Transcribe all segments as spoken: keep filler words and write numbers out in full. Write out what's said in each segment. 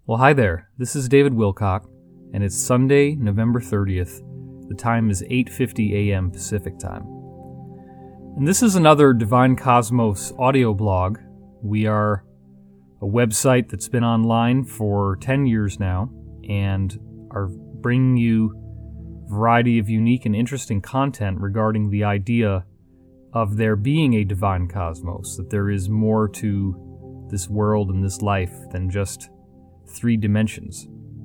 Well, hi there. This is David Wilcock, and it's Sunday, November thirtieth. The time is eight fifty a.m. Pacific Time. And this is another Divine Cosmos audio blog. We are a website that's been online for ten years now, and are bringing you a variety of unique and interesting content regarding the idea of there being a divine cosmos, that there is more to this world and this life than just three dimensions.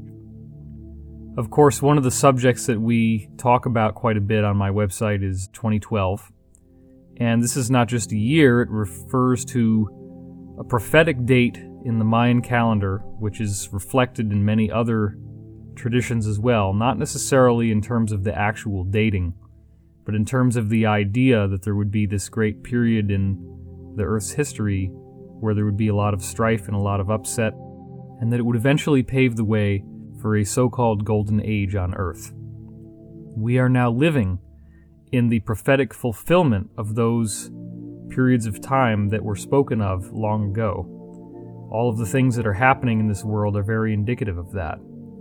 Of course, one of the subjects that we talk about quite a bit on my website is twenty twelve. And this is not just a year, it refers to a prophetic date in the Mayan calendar, which is reflected in many other traditions as well, not necessarily in terms of the actual dating, but in terms of the idea that there would be this great period in the Earth's history where there would be a lot of strife and a lot of upset, and that it would eventually pave the way for a so-called golden age on Earth. We are now living in the prophetic fulfillment of those periods of time that were spoken of long ago. All of the things that are happening in this world are very indicative of that.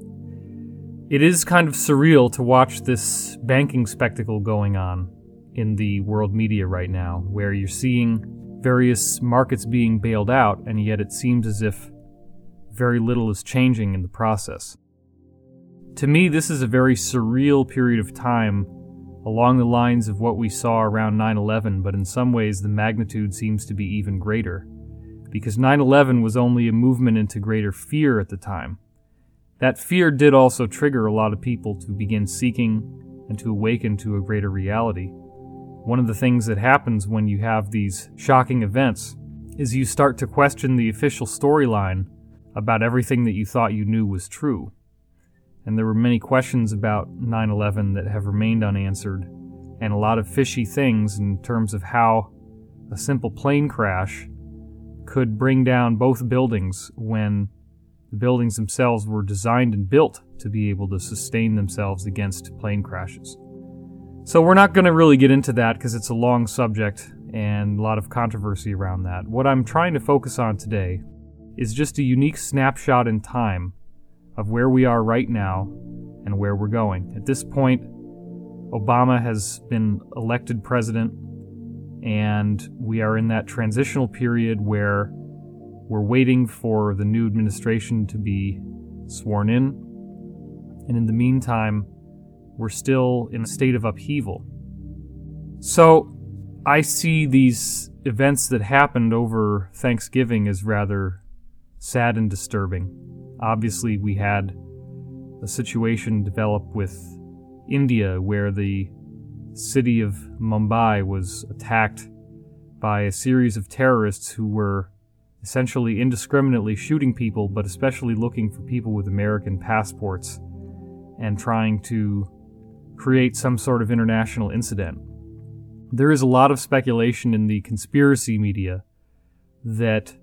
It is kind of surreal to watch this banking spectacle going on in the world media right now, where you're seeing various markets being bailed out, and yet it seems as if very little is changing in the process. To me, this is a very surreal period of time along the lines of what we saw around nine eleven, but in some ways the magnitude seems to be even greater, because nine eleven was only a movement into greater fear at the time. That fear did also trigger a lot of people to begin seeking and to awaken to a greater reality. One of the things that happens when you have these shocking events is you start to question the official storyline about everything that you thought you knew was true. And there were many questions about nine eleven that have remained unanswered, and a lot of fishy things in terms of how a simple plane crash could bring down both buildings when the buildings themselves were designed and built to be able to sustain themselves against plane crashes. So we're not going to really get into that because it's a long subject and a lot of controversy around that. What I'm trying to focus on today is just a unique snapshot in time of where we are right now and where we're going. At this point, Obama has been elected president, and we are in that transitional period where we're waiting for the new administration to be sworn in, and in the meantime, we're still in a state of upheaval. So, I see these events that happened over Thanksgiving as rather sad and disturbing. Obviously, we had a situation develop with India where the city of Mumbai was attacked by a series of terrorists who were essentially indiscriminately shooting people, but especially looking for people with American passports and trying to create some sort of international incident. There is a lot of speculation in the conspiracy media that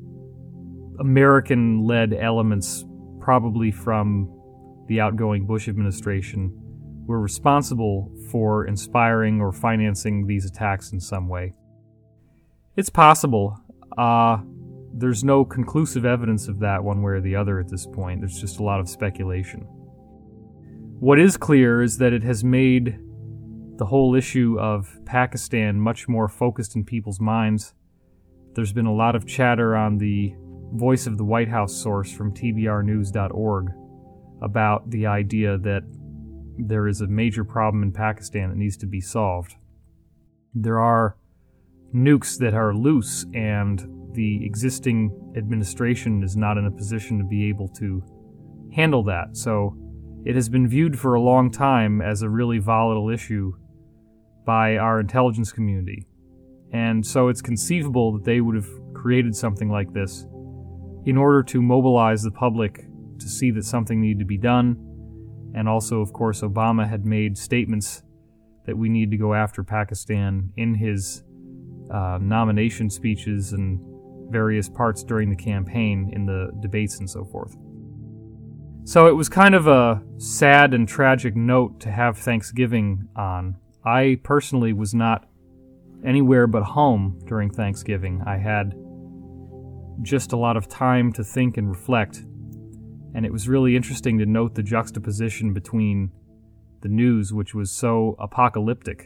American-led elements, probably from the outgoing Bush administration, were responsible for inspiring or financing these attacks in some way. It's possible. Uh, there's no conclusive evidence of that one way or the other at this point. There's just a lot of speculation. What is clear is that it has made the whole issue of Pakistan much more focused in people's minds. There's been a lot of chatter on the Voice of the White House source from T B R news dot org about the idea that there is a major problem in Pakistan that needs to be solved. There are nukes that are loose, and the existing administration is not in a position to be able to handle that. So it has been viewed for a long time as a really volatile issue by our intelligence community. And so it's conceivable that they would have created something like this in order to mobilize the public to see that something needed to be done. And also, of course, Obama had made statements that we need to go after Pakistan in his uh, nomination speeches and various parts during the campaign, in the debates and so forth. So it was kind of a sad and tragic note to have Thanksgiving on. I personally was not anywhere but home during Thanksgiving. I had just a lot of time to think and reflect. And it was really interesting to note the juxtaposition between the news, which was so apocalyptic,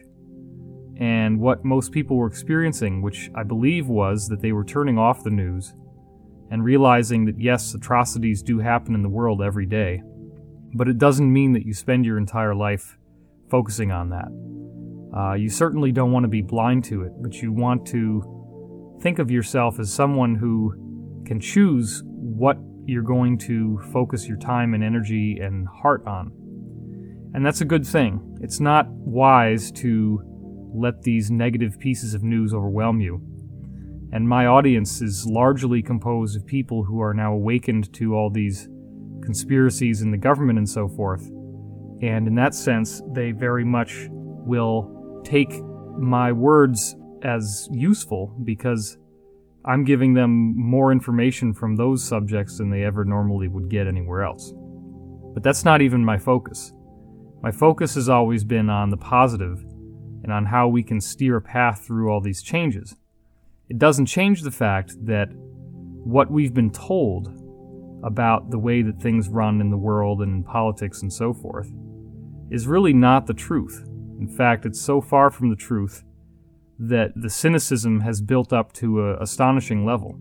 and what most people were experiencing, which I believe was that they were turning off the news and realizing that yes, atrocities do happen in the world every day, but it doesn't mean that you spend your entire life focusing on that. Uh, you certainly don't want to be blind to it, but you want to think of yourself as someone who can choose what you're going to focus your time and energy and heart on. And that's a good thing. It's not wise to let these negative pieces of news overwhelm you. And my audience is largely composed of people who are now awakened to all these conspiracies in the government and so forth. And in that sense, they very much will take my words as useful because I'm giving them more information from those subjects than they ever normally would get anywhere else. But that's not even my focus. My focus has always been on the positive and on how we can steer a path through all these changes. It doesn't change the fact that what we've been told about the way that things run in the world and in politics and so forth is really not the truth. In fact, it's so far from the truth that the cynicism has built up to an astonishing level.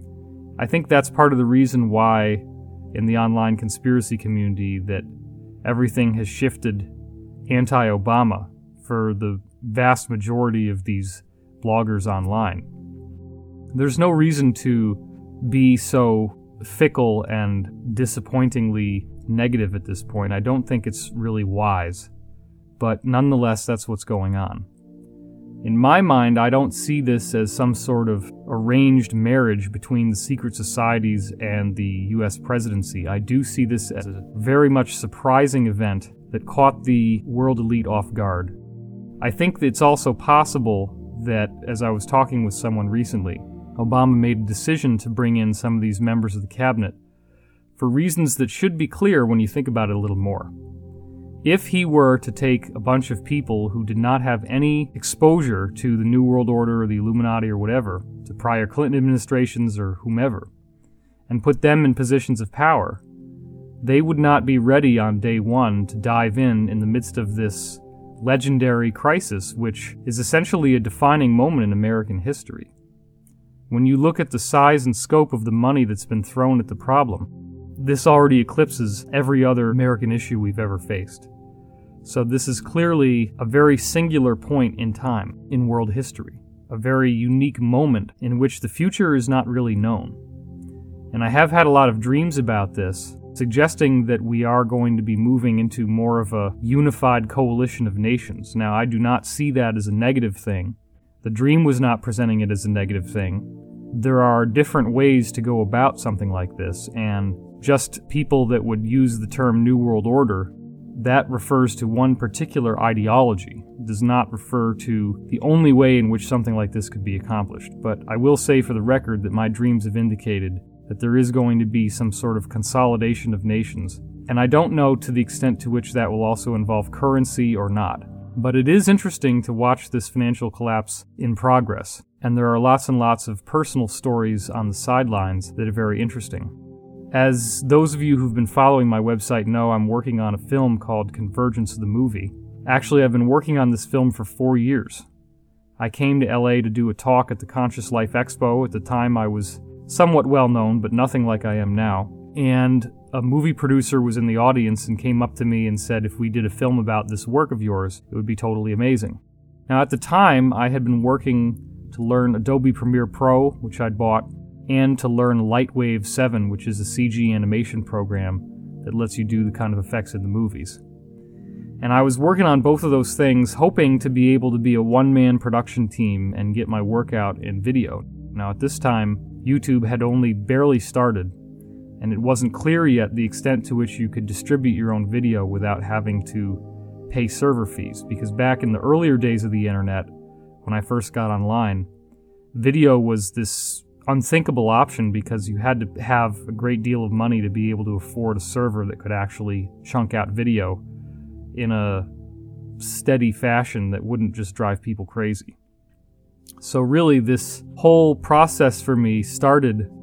I think that's part of the reason why in the online conspiracy community that everything has shifted anti-Obama for the vast majority of these bloggers online. There's no reason to be so fickle and disappointingly negative at this point. I don't think it's really wise, but nonetheless, that's what's going on. In my mind, I don't see this as some sort of arranged marriage between the secret societies and the U S presidency. I do see this as a very much surprising event that caught the world elite off guard. I think that it's also possible that, as I was talking with someone recently, Obama made a decision to bring in some of these members of the cabinet for reasons that should be clear when you think about it a little more. If he were to take a bunch of people who did not have any exposure to the New World Order or the Illuminati or whatever, to prior Clinton administrations or whomever, and put them in positions of power, they would not be ready on day one to dive in in the midst of this legendary crisis, which is essentially a defining moment in American history. When you look at the size and scope of the money that's been thrown at the problem, this already eclipses every other American issue we've ever faced. So this is clearly a very singular point in time in world history, a very unique moment in which the future is not really known. And I have had a lot of dreams about this, suggesting that we are going to be moving into more of a unified coalition of nations. Now, I do not see that as a negative thing. The dream was not presenting it as a negative thing. There are different ways to go about something like this, and just people that would use the term New World Order, that refers to one particular ideology. It does not refer to the only way in which something like this could be accomplished. But I will say for the record that my dreams have indicated that there is going to be some sort of consolidation of nations, and I don't know to the extent to which that will also involve currency or not. But it is interesting to watch this financial collapse in progress, and there are lots and lots of personal stories on the sidelines that are very interesting. As those of you who've been following my website know, I'm working on a film called Convergence the Movie. Actually, I've been working on this film for four years. I came to L A to do a talk at the Conscious Life Expo. At the time, I was somewhat well known, but nothing like I am now. And a movie producer was in the audience and came up to me and said, if we did a film about this work of yours, it would be totally amazing. Now, at the time, I had been working to learn Adobe Premiere Pro, which I'd bought, and to learn Lightwave seven, which is a C G animation program that lets you do the kind of effects in the movies. And I was working on both of those things, hoping to be able to be a one-man production team and get my work out in video. Now, at this time, YouTube had only barely started, and it wasn't clear yet the extent to which you could distribute your own video without having to pay server fees, because back in the earlier days of the internet, when I first got online, video was this unthinkable option because you had to have a great deal of money to be able to afford a server that could actually chunk out video in a steady fashion that wouldn't just drive people crazy. So really, this whole process for me started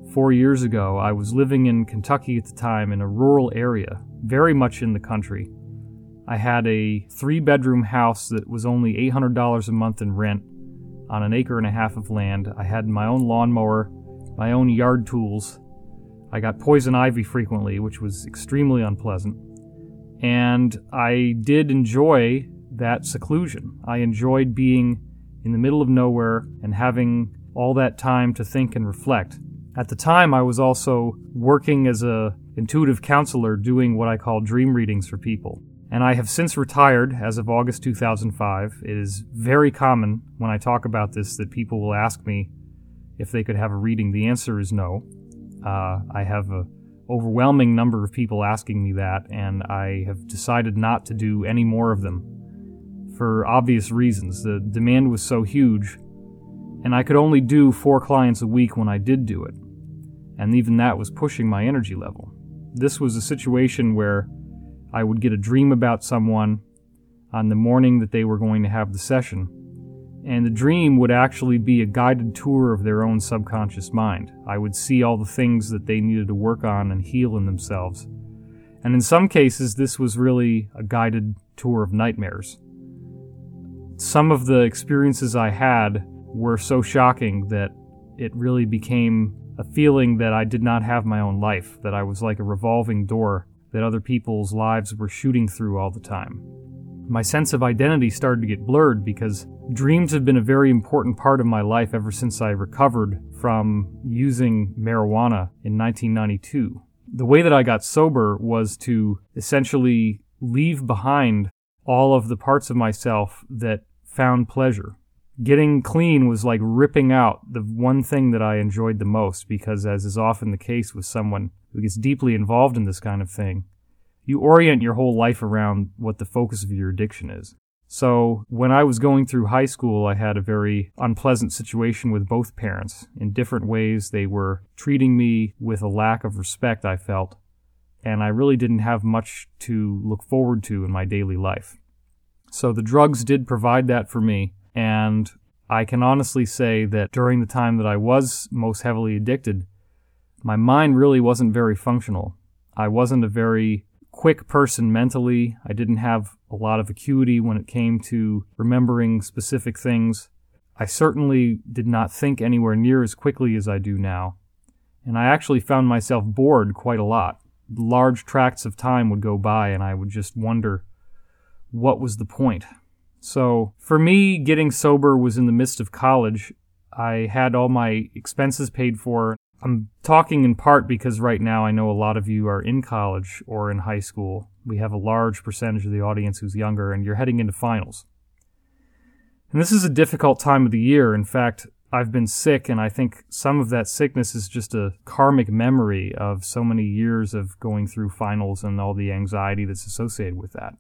four years ago, I was living in Kentucky at the time in a rural area, very much in the country. I had a three-bedroom house that was only eight hundred dollars a month in rent on an acre and a half of land. I had my own lawnmower, my own yard tools. I got poison ivy frequently, which was extremely unpleasant. And I did enjoy that seclusion. I enjoyed being in the middle of nowhere and having all that time to think and reflect. At the time, I was also working as a intuitive counselor doing what I call dream readings for people. And I have since retired as of August two thousand five. It is very common when I talk about this that people will ask me if they could have a reading. The answer is no. Uh, I have an overwhelming number of people asking me that, and I have decided not to do any more of them for obvious reasons. The demand was so huge, and I could only do four clients a week when I did do it, and even that was pushing my energy level. This was a situation where I would get a dream about someone on the morning that they were going to have the session, and the dream would actually be a guided tour of their own subconscious mind. I would see all the things that they needed to work on and heal in themselves. And in some cases, this was really a guided tour of nightmares. Some of the experiences I had were so shocking that it really became a feeling that I did not have my own life, that I was like a revolving door that other people's lives were shooting through all the time. My sense of identity started to get blurred because dreams have been a very important part of my life ever since I recovered from using marijuana in nineteen ninety-two. The way that I got sober was to essentially leave behind all of the parts of myself that found pleasure. Getting clean was like ripping out the one thing that I enjoyed the most, because as is often the case with someone who gets deeply involved in this kind of thing, you orient your whole life around what the focus of your addiction is. So when I was going through high school, I had a very unpleasant situation with both parents. In different ways, they were treating me with a lack of respect, I felt, and I really didn't have much to look forward to in my daily life. So the drugs did provide that for me, and I can honestly say that during the time that I was most heavily addicted, my mind really wasn't very functional. I wasn't a very quick person mentally. I didn't have a lot of acuity when it came to remembering specific things. I certainly did not think anywhere near as quickly as I do now. And I actually found myself bored quite a lot. Large tracts of time would go by and I would just wonder what was the point. So for me, getting sober was in the midst of college. I had all my expenses paid for. I'm talking in part because right now I know a lot of you are in college or in high school. We have a large percentage of the audience who's younger, and you're heading into finals. And this is a difficult time of the year. In fact, I've been sick, and I think some of that sickness is just a karmic memory of so many years of going through finals and all the anxiety that's associated with that.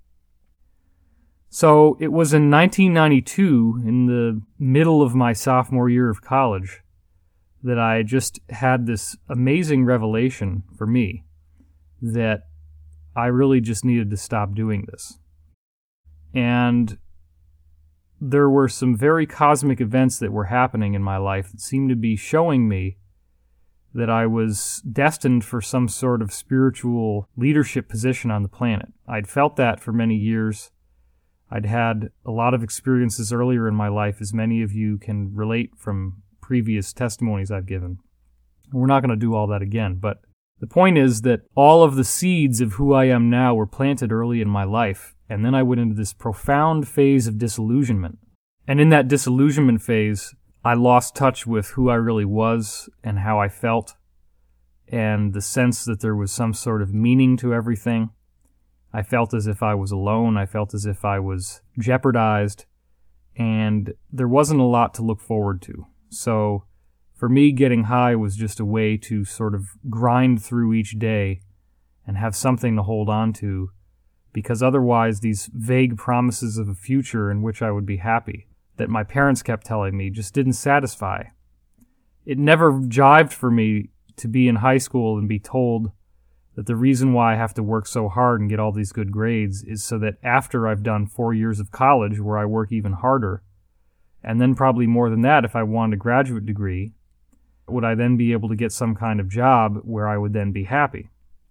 So it was in nineteen ninety-two, in the middle of my sophomore year of college, that I just had this amazing revelation for me that I really just needed to stop doing this. And there were some very cosmic events that were happening in my life that seemed to be showing me that I was destined for some sort of spiritual leadership position on the planet. I'd felt that for many years. I'd had a lot of experiences earlier in my life, as many of you can relate from previous testimonies I've given. We're not going to do all that again, but the point is that all of the seeds of who I am now were planted early in my life, and then I went into this profound phase of disillusionment. And in that disillusionment phase, I lost touch with who I really was and how I felt, and the sense that there was some sort of meaning to everything. I felt as if I was alone. I felt as if I was jeopardized, and there wasn't a lot to look forward to. So for me, getting high was just a way to sort of grind through each day and have something to hold on to, because otherwise these vague promises of a future in which I would be happy that my parents kept telling me just didn't satisfy. It never jived for me to be in high school and be told that the reason why I have to work so hard and get all these good grades is so that after I've done four years of college where I work even harder, and then probably more than that if I wanted a graduate degree, would I then be able to get some kind of job where I would then be happy?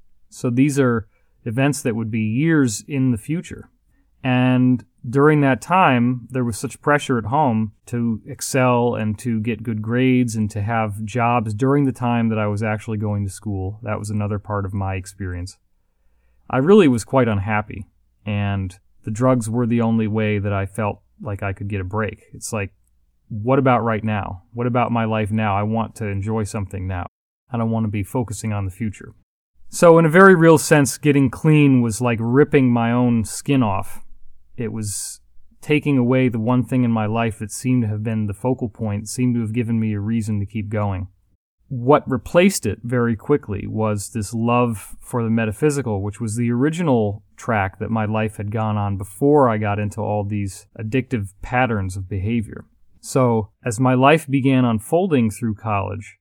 So these are events that would be years in the future. And during that time, there was such pressure at home to excel and to get good grades and to have jobs during the time that I was actually going to school. That was another part of my experience. I really was quite unhappy, and the drugs were the only way that I felt like I could get a break. It's like, what about right now? What about my life now? I want to enjoy something now. I don't want to be focusing on the future. So in a very real sense, getting clean was like ripping my own skin off. It was taking away the one thing in my life that seemed to have been the focal point, seemed to have given me a reason to keep going. What replaced it very quickly was this love for the metaphysical, which was the original track that my life had gone on before I got into all these addictive patterns of behavior. So as my life began unfolding through college,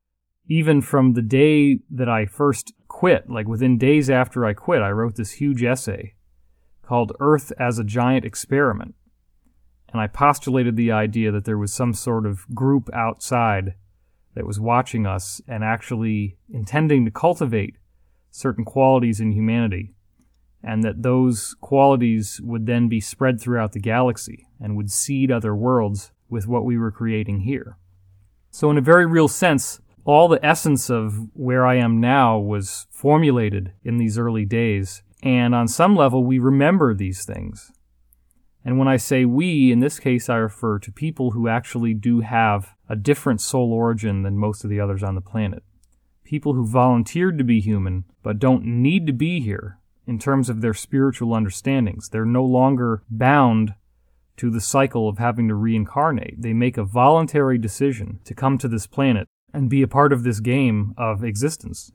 even from the day that I first quit, like within days after I quit, I wrote this huge essay called Earth as a Giant Experiment. And I postulated the idea that there was some sort of group outside that was watching us and actually intending to cultivate certain qualities in humanity, and that those qualities would then be spread throughout the galaxy and would seed other worlds with what we were creating here. So in a very real sense, all the essence of where I am now was formulated in these early days, and on some level we remember these things. And when I say we, in this case I refer to people who actually do have a different soul origin than most of the others on the planet. People who volunteered to be human, but don't need to be here in terms of their spiritual understandings. They're no longer bound to the cycle of having to reincarnate. They make a voluntary decision to come to this planet and be a part of this game of existence.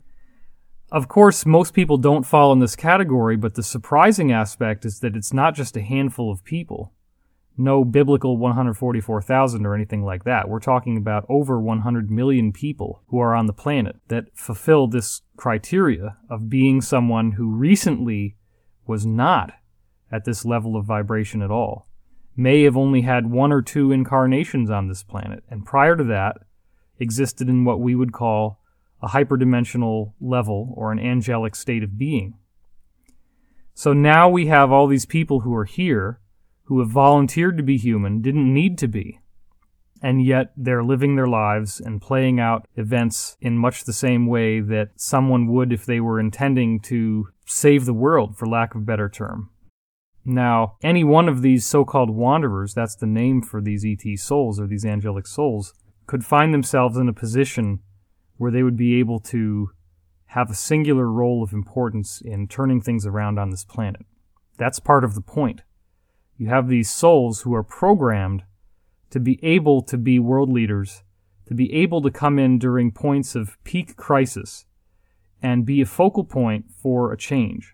Of course, most people don't fall in this category, but the surprising aspect is that it's not just a handful of people. No biblical one hundred forty-four thousand or anything like that. We're talking about over one hundred million people who are on the planet that fulfill this criteria of being someone who recently was not at this level of vibration at all. May have only had one or two incarnations on this planet, and prior to that existed in what we would call a hyperdimensional level or an angelic state of being. So now we have all these people who are here who have volunteered to be human, didn't need to be, and yet they're living their lives and playing out events in much the same way that someone would if they were intending to save the world, for lack of a better term. Now, any one of these so-called wanderers, that's the name for these E T souls or these angelic souls, could find themselves in a position where they would be able to have a singular role of importance in turning things around on this planet. That's part of the point. You have these souls who are programmed to be able to be world leaders, to be able to come in during points of peak crisis and be a focal point for a change.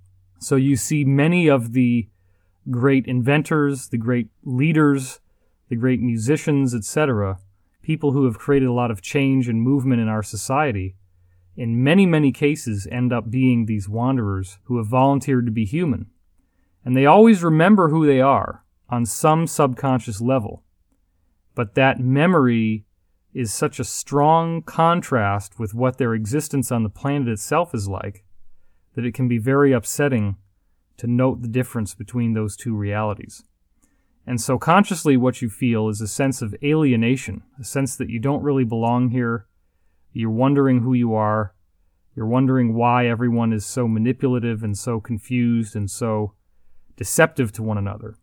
So you see many of the great inventors, the great leaders, the great musicians, et cetera, people who have created a lot of change and movement in our society, in many, many cases end up being these wanderers who have volunteered to be human. And they always remember who they are on some subconscious level. But that memory is such a strong contrast with what their existence on the planet itself is like that it can be very upsetting to note the difference between those two realities. And so consciously what you feel is a sense of alienation, a sense that you don't really belong here. You're wondering who you are. You're wondering why everyone is so manipulative and so confused and so deceptive to one another.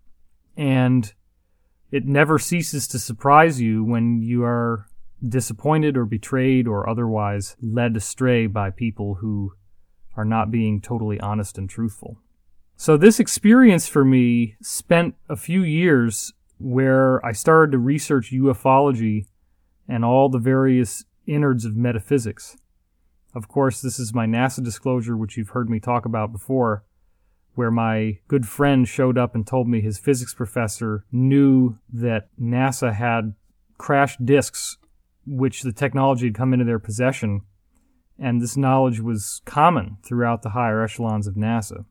And it never ceases to surprise you when you are disappointed or betrayed or otherwise led astray by people who are not being totally honest and truthful. So this experience for me spent a few years where I started to research ufology and all the various innards of metaphysics. Of course, this is my NASA disclosure, which you've heard me talk about before, where my good friend showed up and told me his physics professor knew that NASA had crashed disks, which the technology had come into their possession, and this knowledge was common throughout the higher echelons of NASA.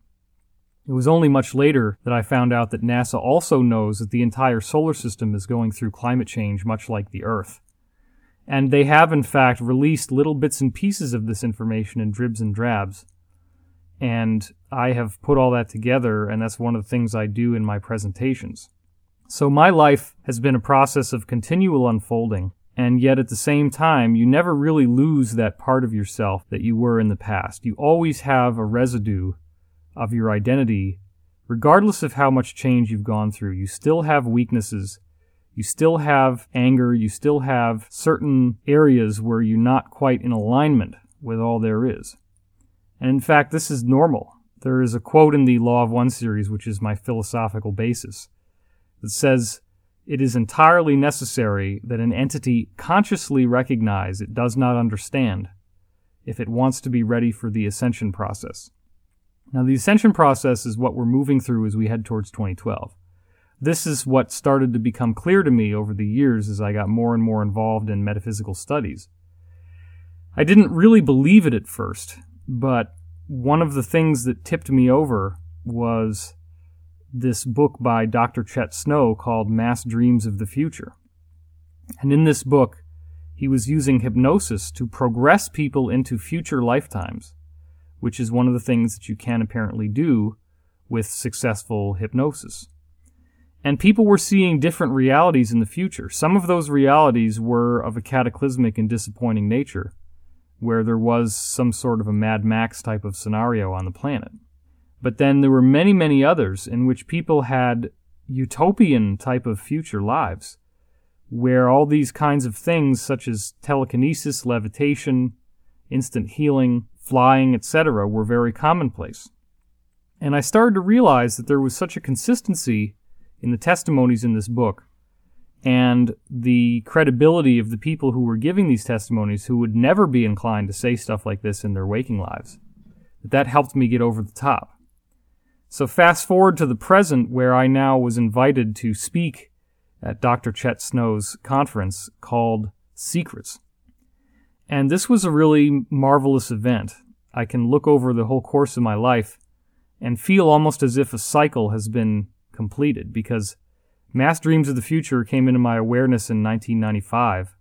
It was only much later that I found out that NASA also knows that the entire solar system is going through climate change, much like the Earth. And they have, in fact, released little bits and pieces of this information in dribs and drabs. And I have put all that together, and that's one of the things I do in my presentations. So my life has been a process of continual unfolding, and yet at the same time, you never really lose that part of yourself that you were in the past. You always have a residue of your identity, regardless of how much change you've gone through. You still have weaknesses. You still have anger. You still have certain areas where you're not quite in alignment with all there is. And in fact, this is normal. There is a quote in the Law of One series, which is my philosophical basis, that says, "It is entirely necessary that an entity consciously recognize it does not understand if it wants to be ready for the ascension process." Now, the ascension process is what we're moving through as we head towards twenty twelve. This is what started to become clear to me over the years as I got more and more involved in metaphysical studies. I didn't really believe it at first, but one of the things that tipped me over was this book by Doctor Chet Snow called Mass Dreams of the Future. And in this book, he was using hypnosis to progress people into future lifetimes, which is one of the things that you can apparently do with successful hypnosis. And people were seeing different realities in the future. Some of those realities were of a cataclysmic and disappointing nature, where there was some sort of a Mad Max type of scenario on the planet. But then there were many, many others in which people had utopian type of future lives, where all these kinds of things such as telekinesis, levitation, instant healing, flying, et cetera were very commonplace. And I started to realize that there was such a consistency in the testimonies in this book and the credibility of the people who were giving these testimonies who would never be inclined to say stuff like this in their waking lives. That that helped me get over the top. So fast forward to the present, where I now was invited to speak at Doctor Chet Snow's conference called Secrets. And this was a really marvelous event. I can look over the whole course of my life and feel almost as if a cycle has been completed, because Mass Dreams of the Future came into my awareness in nineteen ninety-five,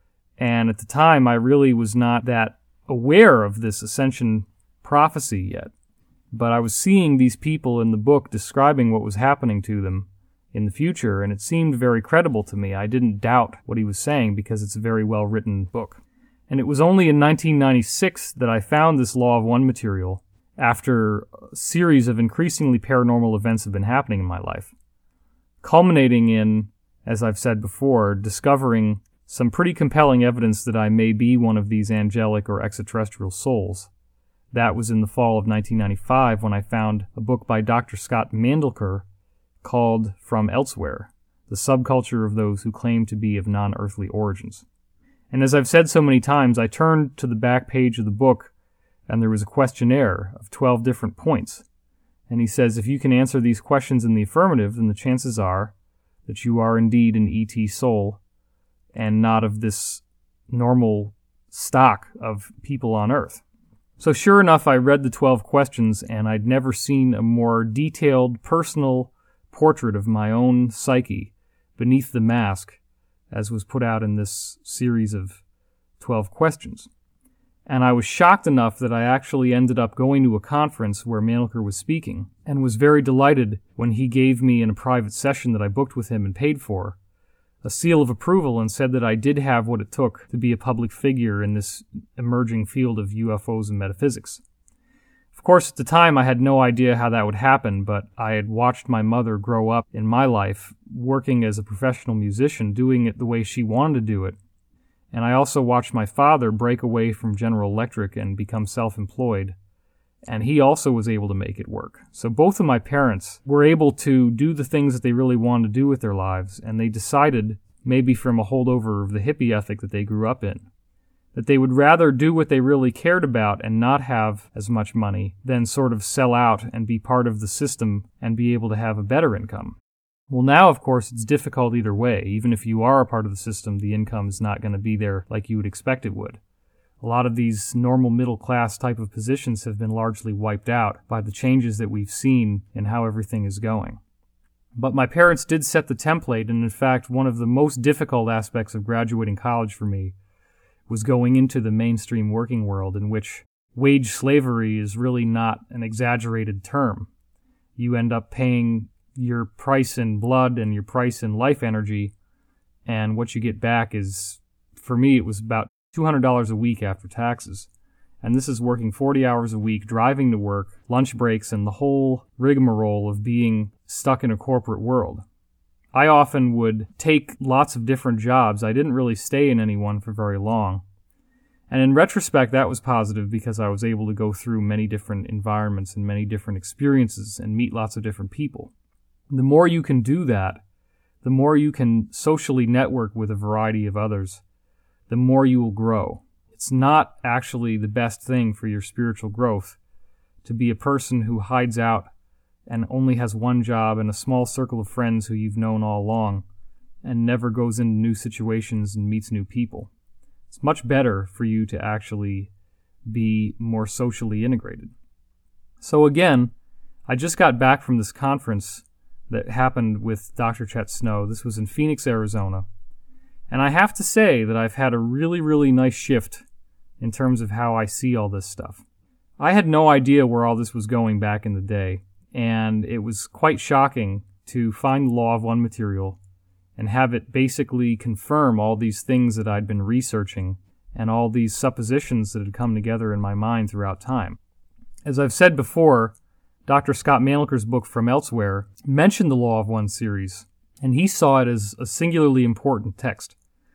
and at the time I really was not that aware of this ascension prophecy yet, but I was seeing these people in the book describing what was happening to them in the future, and it seemed very credible to me. I didn't doubt what he was saying because it's a very well-written book. And it was only in nineteen ninety-six that I found this Law of One material after a series of increasingly paranormal events have been happening in my life, culminating in, as I've said before, discovering some pretty compelling evidence that I may be one of these angelic or extraterrestrial souls. That was in the fall of nineteen ninety-five when I found a book by Doctor Scott Mandelker called From Elsewhere, The Subculture of Those Who Claim to Be of Non-Earthly Origins. And as I've said so many times, I turned to the back page of the book and there was a questionnaire of twelve different points. And he says, if you can answer these questions in the affirmative, then the chances are that you are indeed an E T soul and not of this normal stock of people on Earth. So sure enough, I read the twelve questions, and I'd never seen a more detailed, personal portrait of my own psyche beneath the mask as was put out in this series of twelve questions. And I was shocked enough that I actually ended up going to a conference where Mandelker was speaking, and was very delighted when he gave me in a private session that I booked with him and paid for a seal of approval and said that I did have what it took to be a public figure in this emerging field of U F Os and metaphysics. Of course, at the time I had no idea how that would happen, but I had watched my mother grow up in my life working as a professional musician, doing it the way she wanted to do it. And I also watched my father break away from General Electric and become self-employed, and he also was able to make it work. So both of my parents were able to do the things that they really wanted to do with their lives, and they decided, maybe from a holdover of the hippie ethic that they grew up in, that they would rather do what they really cared about and not have as much money than sort of sell out and be part of the system and be able to have a better income. Well, now, of course, it's difficult either way. Even if you are a part of the system, the income is not going to be there like you would expect it would. A lot of these normal middle-class type of positions have been largely wiped out by the changes that we've seen in how everything is going. But my parents did set the template, and in fact, one of the most difficult aspects of graduating college for me was going into the mainstream working world, in which wage slavery is really not an exaggerated term. You end up paying your price in blood and your price in life energy, and what you get back is, for me, it was about two hundred dollars a week after taxes. And this is working forty hours a week, driving to work, lunch breaks, and the whole rigmarole of being stuck in a corporate world. I often would take lots of different jobs. I didn't really stay in any one for very long. And in retrospect, that was positive because I was able to go through many different environments and many different experiences and meet lots of different people. The more you can do that, the more you can socially network with a variety of others, the more you will grow. It's not actually the best thing for your spiritual growth to be a person who hides out and only has one job and a small circle of friends who you've known all along and never goes into new situations and meets new people. It's much better for you to actually be more socially integrated. So again, I just got back from this conference that happened with Doctor Chet Snow. This was in Phoenix, Arizona. And I have to say that I've had a really, really nice shift in terms of how I see all this stuff. I had no idea where all this was going back in the day, and it was quite shocking to find the Law of One material and have it basically confirm all these things that I'd been researching and all these suppositions that had come together in my mind throughout time. As I've said before, Doctor Scott Mandelker's book From Elsewhere mentioned the Law of One series, and he saw it as a singularly important text.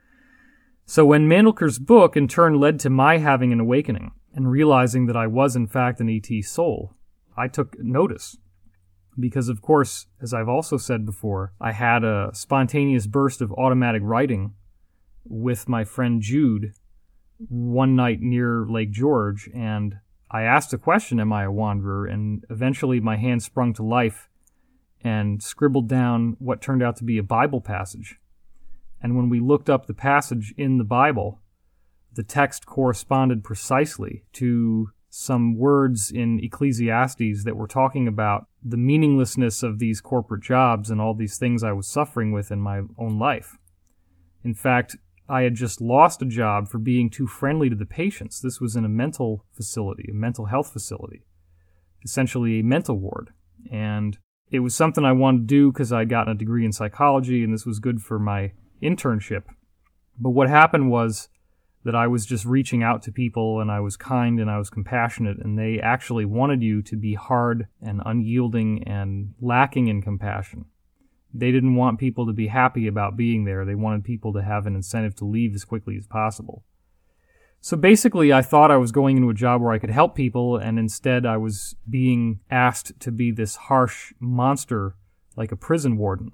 So when Mandelker's book in turn led to my having an awakening and realizing that I was in fact an E T soul, I took notice. Because of course, as I've also said before, I had a spontaneous burst of automatic writing with my friend Jude one night near Lake George, and I asked the question, am I a wanderer? And eventually my hand sprung to life and scribbled down what turned out to be a Bible passage. And when we looked up the passage in the Bible, the text corresponded precisely to some words in Ecclesiastes that were talking about the meaninglessness of these corporate jobs and all these things I was suffering with in my own life. In fact, I had just lost a job for being too friendly to the patients. This was in a mental facility, a mental health facility, essentially a mental ward. And it was something I wanted to do because I'd gotten a degree in psychology, and this was good for my internship. But what happened was that I was just reaching out to people, and I was kind and I was compassionate, and they actually wanted you to be hard and unyielding and lacking in compassion. They didn't want people to be happy about being there. They wanted people to have an incentive to leave as quickly as possible. So basically, I thought I was going into a job where I could help people, and instead I was being asked to be this harsh monster like a prison warden.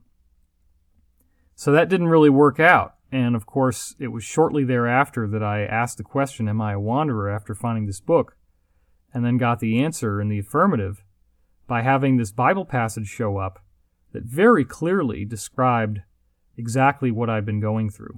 So that didn't really work out. And of course, it was shortly thereafter that I asked the question, am I a wanderer, after finding this book, and then got the answer in the affirmative by having this Bible passage show up that very clearly described exactly what I'd been going through.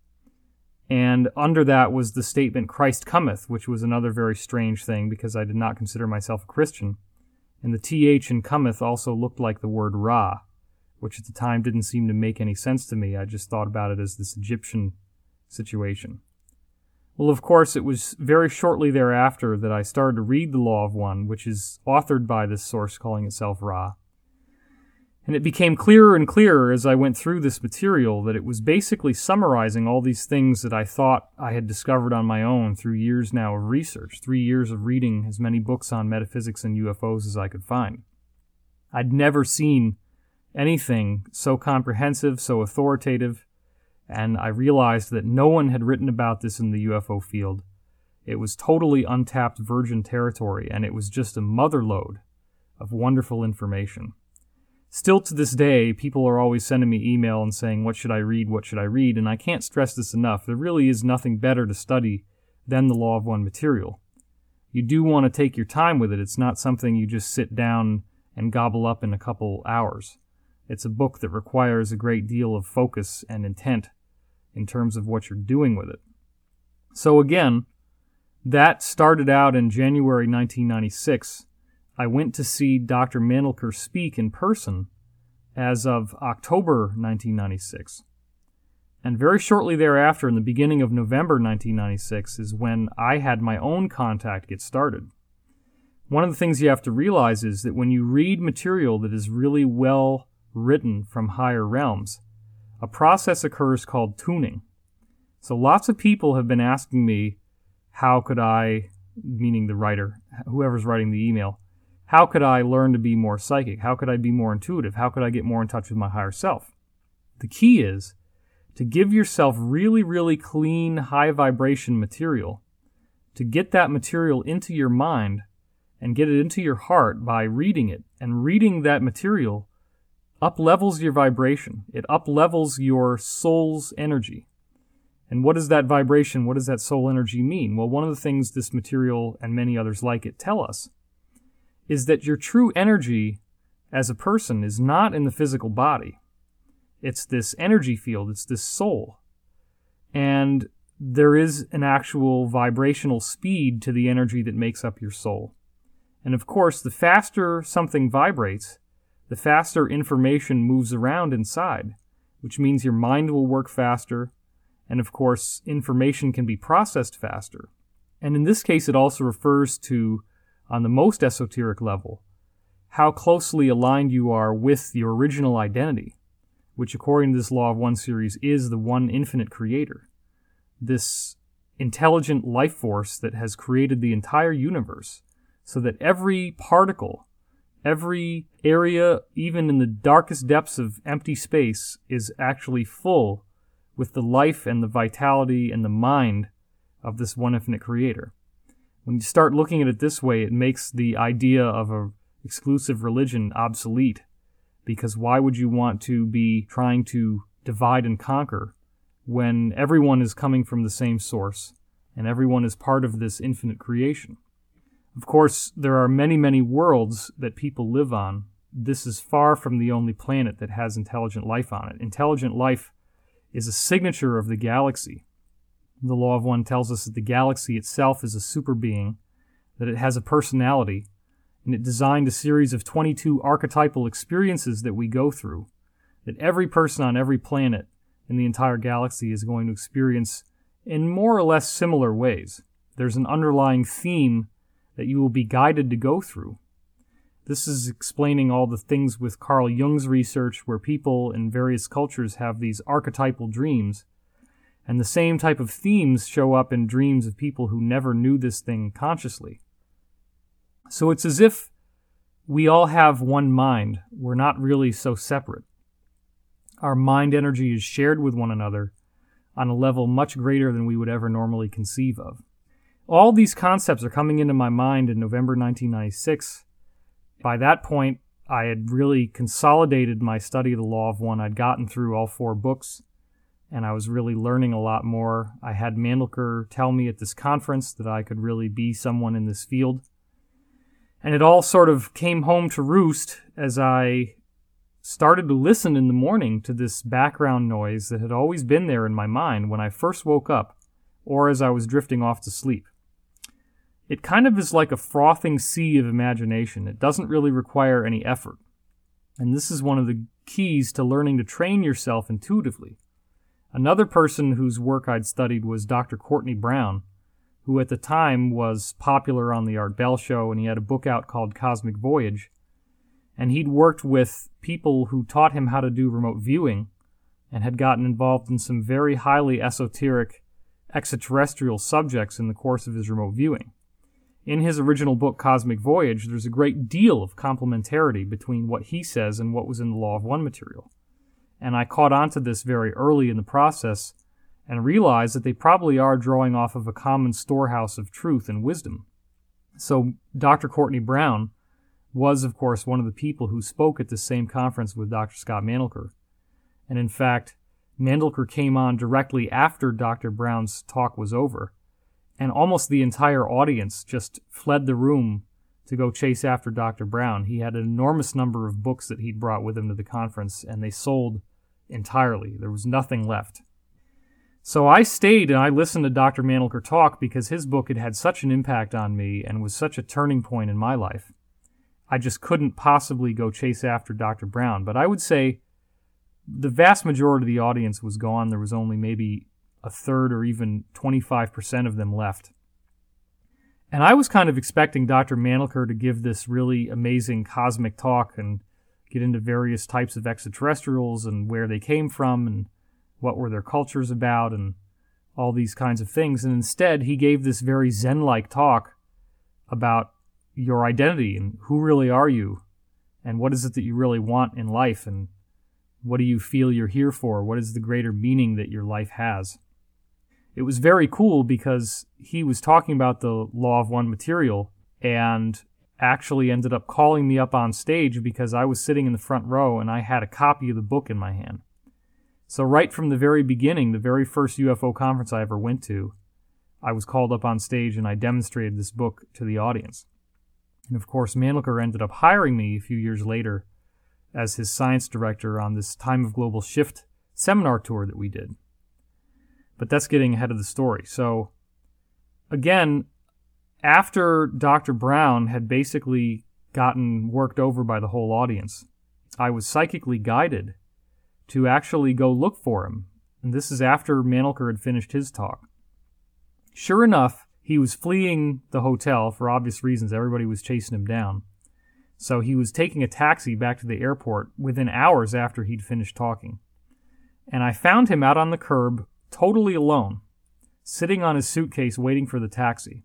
And under that was the statement, Christ cometh, which was another very strange thing because I did not consider myself a Christian. And the T H in cometh also looked like the word Ra, which at the time didn't seem to make any sense to me. I just thought about it as this Egyptian situation. Well, of course, it was very shortly thereafter that I started to read the Law of One, which is authored by this source calling itself Ra. And it became clearer and clearer as I went through this material that it was basically summarizing all these things that I thought I had discovered on my own through years now of research, three years of reading as many books on metaphysics and U F Os as I could find. I'd never seen anything so comprehensive, so authoritative, and I realized that no one had written about this in the U F O field. It was totally untapped virgin territory, and it was just a motherlode of wonderful information. Still to this day, people are always sending me email and saying, what should I read, what should I read? And I can't stress this enough. There really is nothing better to study than the Law of One material. You do want to take your time with it. It's not something you just sit down and gobble up in a couple hours. It's a book that requires a great deal of focus and intent in terms of what you're doing with it. So again, that started out in January nineteen ninety-six. I went to see Doctor Mandelker speak in person as of October nineteen ninety-six. And very shortly thereafter, in the beginning of November nineteen ninety-six, is when I had my own contact get started. One of the things you have to realize is that when you read material that is really well written from higher realms, a process occurs called tuning. So lots of people have been asking me, how could I, meaning the writer, whoever's writing the email, how could I learn to be more psychic? How could I be more intuitive? How could I get more in touch with my higher self? The key is to give yourself really, really clean, high vibration material, to get that material into your mind and get it into your heart by reading it. And reading that material up-levels your vibration. It up-levels your soul's energy. And what is that vibration? What does that soul energy mean? Well, one of the things this material and many others like it tell us is that your true energy as a person is not in the physical body. It's this energy field. It's this soul. And there is an actual vibrational speed to the energy that makes up your soul. And of course, the faster something vibrates, the faster information moves around inside, which means your mind will work faster, and of course, information can be processed faster. And in this case, it also refers to, on the most esoteric level, how closely aligned you are with your original identity, which according to this Law of One series is the one infinite creator, this intelligent life force that has created the entire universe, so that every particle, every area, even in the darkest depths of empty space, is actually full with the life and the vitality and the mind of this one infinite creator. When you start looking at it this way, it makes the idea of an exclusive religion obsolete, because why would you want to be trying to divide and conquer when everyone is coming from the same source and everyone is part of this infinite creation? Of course, there are many, many worlds that people live on. This is far from the only planet that has intelligent life on it. Intelligent life is a signature of the galaxy. The Law of One tells us that the galaxy itself is a super being, that it has a personality, and it designed a series of twenty-two archetypal experiences that we go through, that every person on every planet in the entire galaxy is going to experience in more or less similar ways. There's an underlying theme that you will be guided to go through. This is explaining all the things with Carl Jung's research, where people in various cultures have these archetypal dreams, and the same type of themes show up in dreams of people who never knew this thing consciously. So it's as if we all have one mind. We're not really so separate. Our mind energy is shared with one another on a level much greater than we would ever normally conceive of. All these concepts are coming into my mind in November nineteen ninety-six. By that point, I had really consolidated my study of the Law of One. I'd gotten through all four books, and I was really learning a lot more. I had Mandelker tell me at this conference that I could really be someone in this field. And it all sort of came home to roost as I started to listen in the morning to this background noise that had always been there in my mind when I first woke up, or as I was drifting off to sleep. It kind of is like a frothing sea of imagination. It doesn't really require any effort. And this is one of the keys to learning to train yourself intuitively. Another person whose work I'd studied was Doctor Courtney Brown, who at the time was popular on the Art Bell Show, and he had a book out called Cosmic Voyage. And he'd worked with people who taught him how to do remote viewing and had gotten involved in some very highly esoteric extraterrestrial subjects in the course of his remote viewing. In his original book, Cosmic Voyage, there's a great deal of complementarity between what he says and what was in the Law of One material. And I caught on to this very early in the process and realized that they probably are drawing off of a common storehouse of truth and wisdom. So Doctor Courtney Brown was, of course, one of the people who spoke at the same conference with Doctor Scott Mandelker. And in fact, Mandelker came on directly after Doctor Brown's talk was over, and almost the entire audience just fled the room to go chase after Doctor Brown. He had an enormous number of books that he'd brought with him to the conference, and they sold entirely. There was nothing left. So I stayed and I listened to Doctor Mandelker talk because his book had had such an impact on me and was such a turning point in my life. I just couldn't possibly go chase after Doctor Brown. But I would say the vast majority of the audience was gone. There was only maybe a third or even twenty-five percent of them left. And I was kind of expecting Doctor Mandelker to give this really amazing cosmic talk and get into various types of extraterrestrials and where they came from and what were their cultures about and all these kinds of things. And instead, he gave this very Zen-like talk about your identity and who really are you and what is it that you really want in life and what do you feel you're here for? What is the greater meaning that your life has? It was very cool because he was talking about the Law of One material and actually ended up calling me up on stage because I was sitting in the front row and I had a copy of the book in my hand. So right from the very beginning, the very first U F O conference I ever went to, I was called up on stage and I demonstrated this book to the audience. And of course, Mandelker ended up hiring me a few years later as his science director on this Time of Global Shift seminar tour that we did. But that's getting ahead of the story. So, again, after Doctor Brown had basically gotten worked over by the whole audience, I was psychically guided to actually go look for him. And this is after Mandelker had finished his talk. Sure enough, he was fleeing the hotel for obvious reasons. Everybody was chasing him down. So he was taking a taxi back to the airport within hours after he'd finished talking. And I found him out on the curb, totally alone, sitting on his suitcase waiting for the taxi.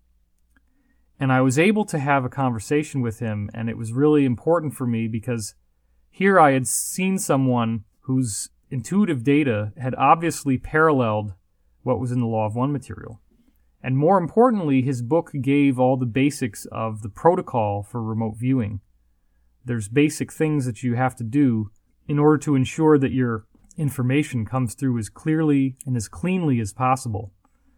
And I was able to have a conversation with him, and it was really important for me because here I had seen someone whose intuitive data had obviously paralleled what was in the Law of One material. And more importantly, his book gave all the basics of the protocol for remote viewing. There's basic things that you have to do in order to ensure that your information comes through as clearly and as cleanly as possible.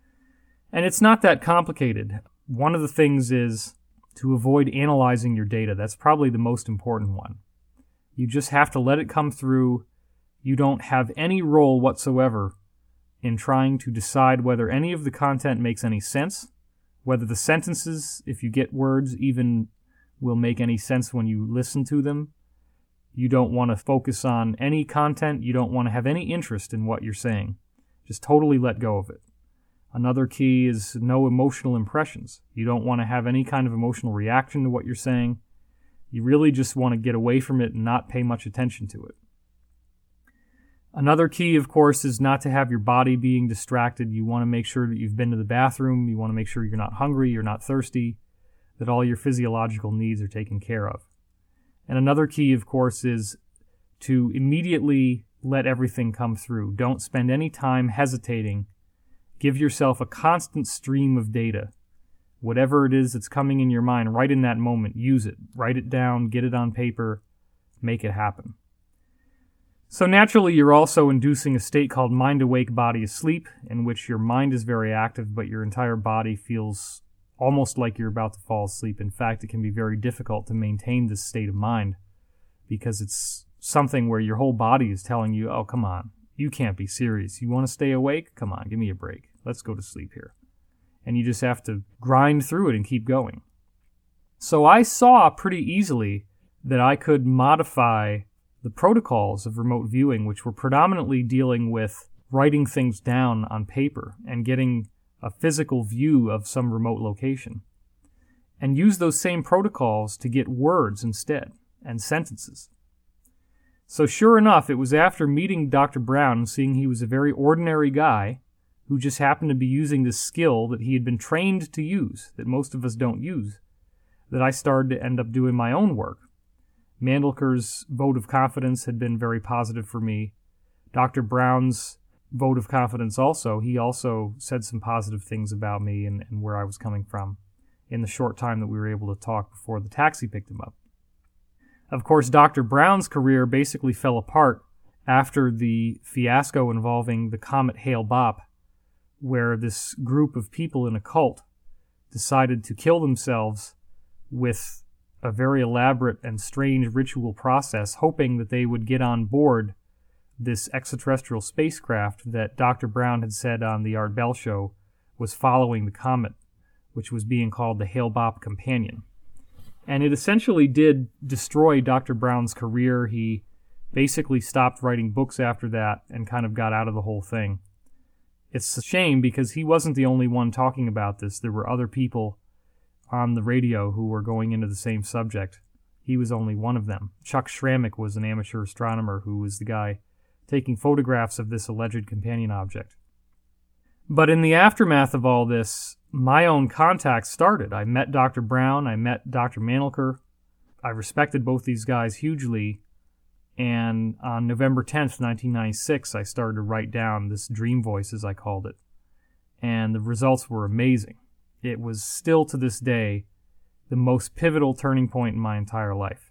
And it's not that complicated. One of the things is to avoid analyzing your data. That's probably the most important one. You just have to let it come through. You don't have any role whatsoever in trying to decide whether any of the content makes any sense, whether the sentences, if you get words, even will make any sense when you listen to them. You don't want to focus on any content. You don't want to have any interest in what you're saying. Just totally let go of it. Another key is no emotional impressions. You don't want to have any kind of emotional reaction to what you're saying. You really just want to get away from it and not pay much attention to it. Another key, of course, is not to have your body being distracted. You want to make sure that you've been to the bathroom. You want to make sure you're not hungry, you're not thirsty, that all your physiological needs are taken care of. And another key, of course, is to immediately let everything come through. Don't spend any time hesitating. Give yourself a constant stream of data. Whatever it is that's coming in your mind right in that moment, use it. Write it down, get it on paper, make it happen. So naturally, you're also inducing a state called mind awake, body asleep, in which your mind is very active, but your entire body feels almost like you're about to fall asleep. In fact, it can be very difficult to maintain this state of mind because it's something where your whole body is telling you, oh, come on, you can't be serious. You want to stay awake? Come on, give me a break. Let's go to sleep here. And you just have to grind through it and keep going. So I saw pretty easily that I could modify the protocols of remote viewing, which were predominantly dealing with writing things down on paper and getting a physical view of some remote location, and use those same protocols to get words instead and sentences. So sure enough, it was after meeting Doctor Brown and seeing he was a very ordinary guy who just happened to be using this skill that he had been trained to use, that most of us don't use, that I started to end up doing my own work. Mandelker's vote of confidence had been very positive for me. Doctor Brown's vote of confidence also, he also said some positive things about me and, and where I was coming from in the short time that we were able to talk before the taxi picked him up. Of course, Doctor Brown's career basically fell apart after the fiasco involving the comet Hale-Bopp, where this group of people in a cult decided to kill themselves with a very elaborate and strange ritual process, hoping that they would get on board this extraterrestrial spacecraft that Doctor Brown had said on the Art Bell Show was following the comet, which was being called the Hale-Bopp Companion. And it essentially did destroy Doctor Brown's career. He basically stopped writing books after that and kind of got out of the whole thing. It's a shame because he wasn't the only one talking about this. There were other people on the radio who were going into the same subject. He was only one of them. Chuck Schrammick was an amateur astronomer who was the guy taking photographs of this alleged companion object. But in the aftermath of all this, my own contacts started. I met Doctor Brown, I met Doctor Manelker. I respected both these guys hugely, and on November tenth, nineteen ninety-six, I started to write down this dream voice, as I called it, and the results were amazing. It was still to this day the most pivotal turning point in my entire life.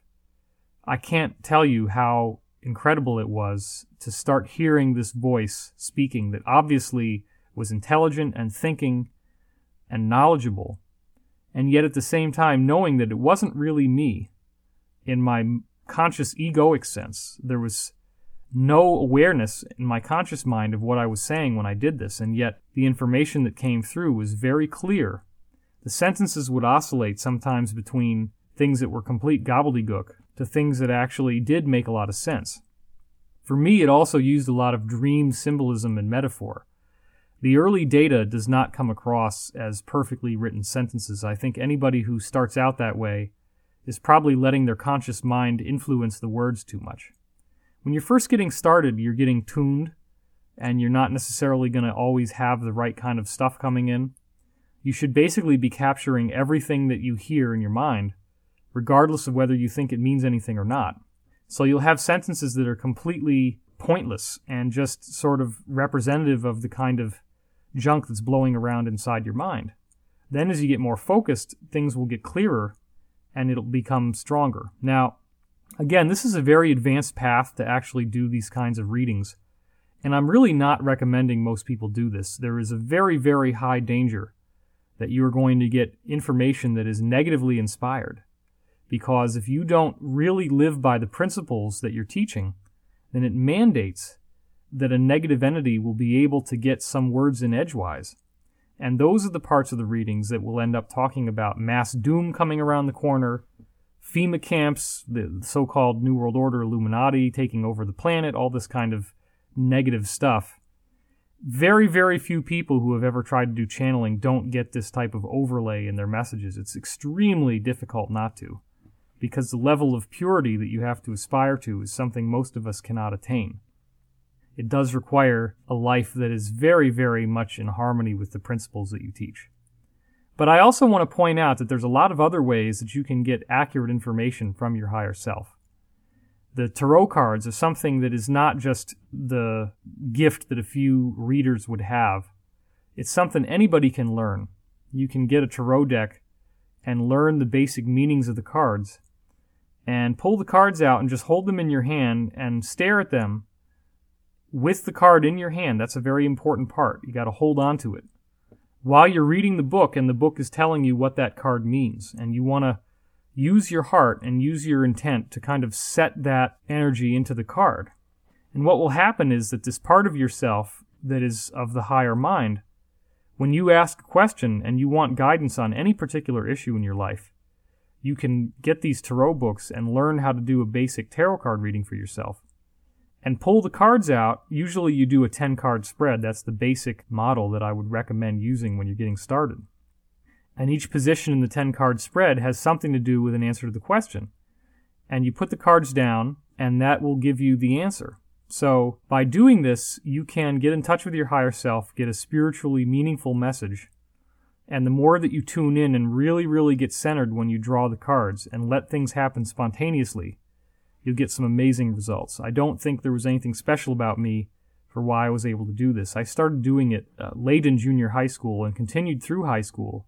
I can't tell you how incredible it was to start hearing this voice speaking that obviously was intelligent and thinking and knowledgeable, and yet at the same time knowing that it wasn't really me in my conscious egoic sense. There was no awareness in my conscious mind of what I was saying when I did this, and yet the information that came through was very clear. The sentences would oscillate sometimes between things that were complete gobbledygook to things that actually did make a lot of sense. For me, it also used a lot of dream symbolism and metaphor. The early data does not come across as perfectly written sentences. I think anybody who starts out that way is probably letting their conscious mind influence the words too much. When you're first getting started, you're getting tuned, and you're not necessarily going to always have the right kind of stuff coming in. You should basically be capturing everything that you hear in your mind, regardless of whether you think it means anything or not. So you'll have sentences that are completely pointless and just sort of representative of the kind of junk that's blowing around inside your mind. Then as you get more focused, things will get clearer and it'll become stronger. Now, again, this is a very advanced path to actually do these kinds of readings, and I'm really not recommending most people do this. There is a very, very high danger that you are going to get information that is negatively inspired, because if you don't really live by the principles that you're teaching, then it mandates that a negative entity will be able to get some words in edgewise. And those are the parts of the readings that will end up talking about mass doom coming around the corner, FEMA camps, the so-called New World Order Illuminati taking over the planet, all this kind of negative stuff. Very, very few people who have ever tried to do channeling don't get this type of overlay in their messages. It's extremely difficult not to, because the level of purity that you have to aspire to is something most of us cannot attain. It does require a life that is very, very much in harmony with the principles that you teach. But I also want to point out that there's a lot of other ways that you can get accurate information from your higher self. The tarot cards are something that is not just the gift that a few readers would have. It's something anybody can learn. You can get a tarot deck and learn the basic meanings of the cards and pull the cards out and just hold them in your hand and stare at them with the card in your hand. That's a very important part. You got to hold on to it while you're reading the book, and the book is telling you what that card means. And you want to use your heart and use your intent to kind of set that energy into the card. And what will happen is that this part of yourself that is of the higher mind, when you ask a question and you want guidance on any particular issue in your life, you can get these tarot books and learn how to do a basic tarot card reading for yourself. And pull the cards out. Usually you do a ten-card spread. That's the basic model that I would recommend using when you're getting started. And each position in the ten-card spread has something to do with an answer to the question. And you put the cards down, and that will give you the answer. So by doing this, you can get in touch with your higher self, get a spiritually meaningful message. And the more that you tune in and really, really get centered when you draw the cards and let things happen spontaneously, you'll get some amazing results. I don't think there was anything special about me for why I was able to do this. I started doing it uh, late in junior high school and continued through high school.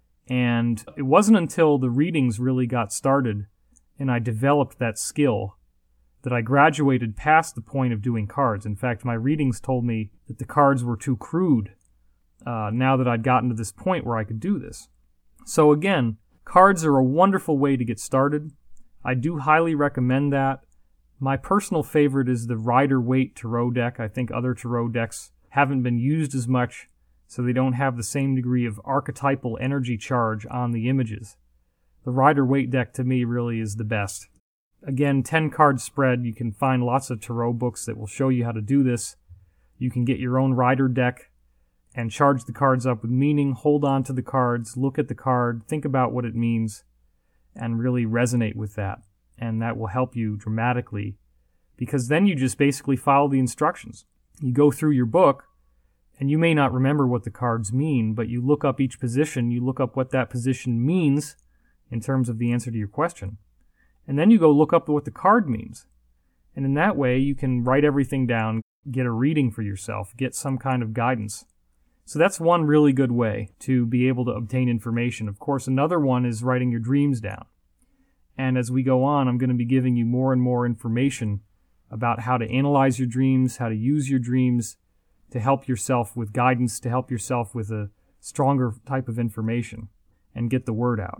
And it wasn't until the readings really got started and I developed that skill that I graduated past the point of doing cards. In fact, my readings told me that the cards were too crude uh, now that I'd gotten to this point where I could do this. So again, cards are a wonderful way to get started. I do highly recommend that. My personal favorite is the Rider-Waite Tarot deck. I think other tarot decks haven't been used as much, so they don't have the same degree of archetypal energy charge on the images. The Rider-Waite deck, to me, really is the best. Again, ten card spread. You can find lots of tarot books that will show you how to do this. You can get your own rider deck and charge the cards up with meaning, hold on to the cards, look at the card, think about what it means, and really resonate with that. And that will help you dramatically, because then you just basically follow the instructions. You go through your book, and you may not remember what the cards mean, but you look up each position, you look up what that position means in terms of the answer to your question. And then you go look up what the card means. And in that way, you can write everything down, get a reading for yourself, get some kind of guidance. So that's one really good way to be able to obtain information. Of course, another one is writing your dreams down. And as we go on, I'm going to be giving you more and more information about how to analyze your dreams, how to use your dreams to help yourself with guidance, to help yourself with a stronger type of information and get the word out.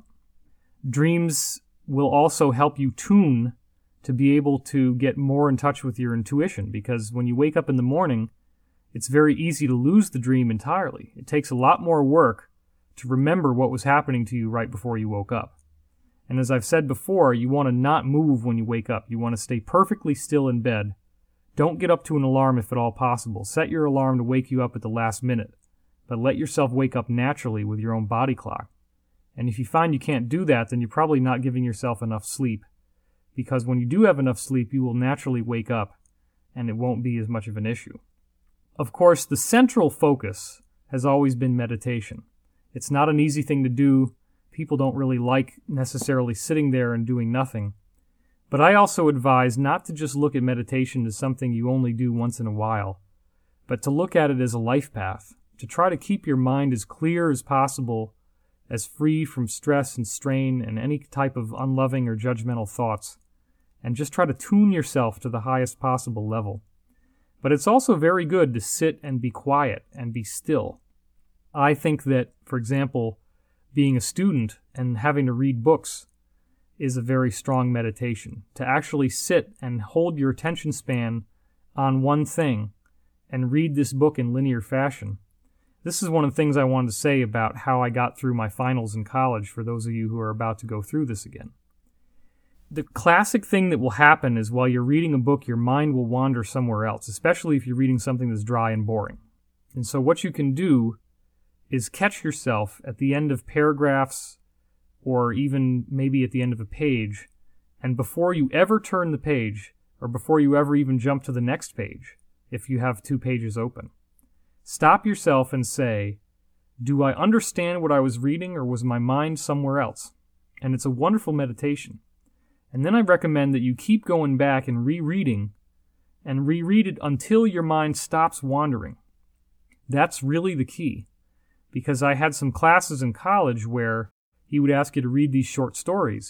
Dreams will also help you tune to be able to get more in touch with your intuition, because when you wake up in the morning, it's very easy to lose the dream entirely. It takes a lot more work to remember what was happening to you right before you woke up. And as I've said before, you want to not move when you wake up. You want to stay perfectly still in bed. Don't get up to an alarm if at all possible. Set your alarm to wake you up at the last minute, but let yourself wake up naturally with your own body clock. And if you find you can't do that, then you're probably not giving yourself enough sleep, because when you do have enough sleep, you will naturally wake up, and it won't be as much of an issue. Of course, the central focus has always been meditation. It's not an easy thing to do. People don't really like necessarily sitting there and doing nothing. But I also advise not to just look at meditation as something you only do once in a while, but to look at it as a life path, to try to keep your mind as clear as possible, as free from stress and strain and any type of unloving or judgmental thoughts, and just try to tune yourself to the highest possible level. But it's also very good to sit and be quiet and be still. I think that, for example, being a student and having to read books is a very strong meditation. To actually sit and hold your attention span on one thing and read this book in linear fashion. This is one of the things I wanted to say about how I got through my finals in college, for those of you who are about to go through this again. The classic thing that will happen is while you're reading a book, your mind will wander somewhere else, especially if you're reading something that's dry and boring. And so what you can do is catch yourself at the end of paragraphs or even maybe at the end of a page, and before you ever turn the page, or before you ever even jump to the next page, if you have two pages open, stop yourself and say, do I understand what I was reading, or was my mind somewhere else? And it's a wonderful meditation. And then I recommend that you keep going back and rereading, and reread it until your mind stops wandering. That's really the key. Because I had some classes in college where he would ask you to read these short stories,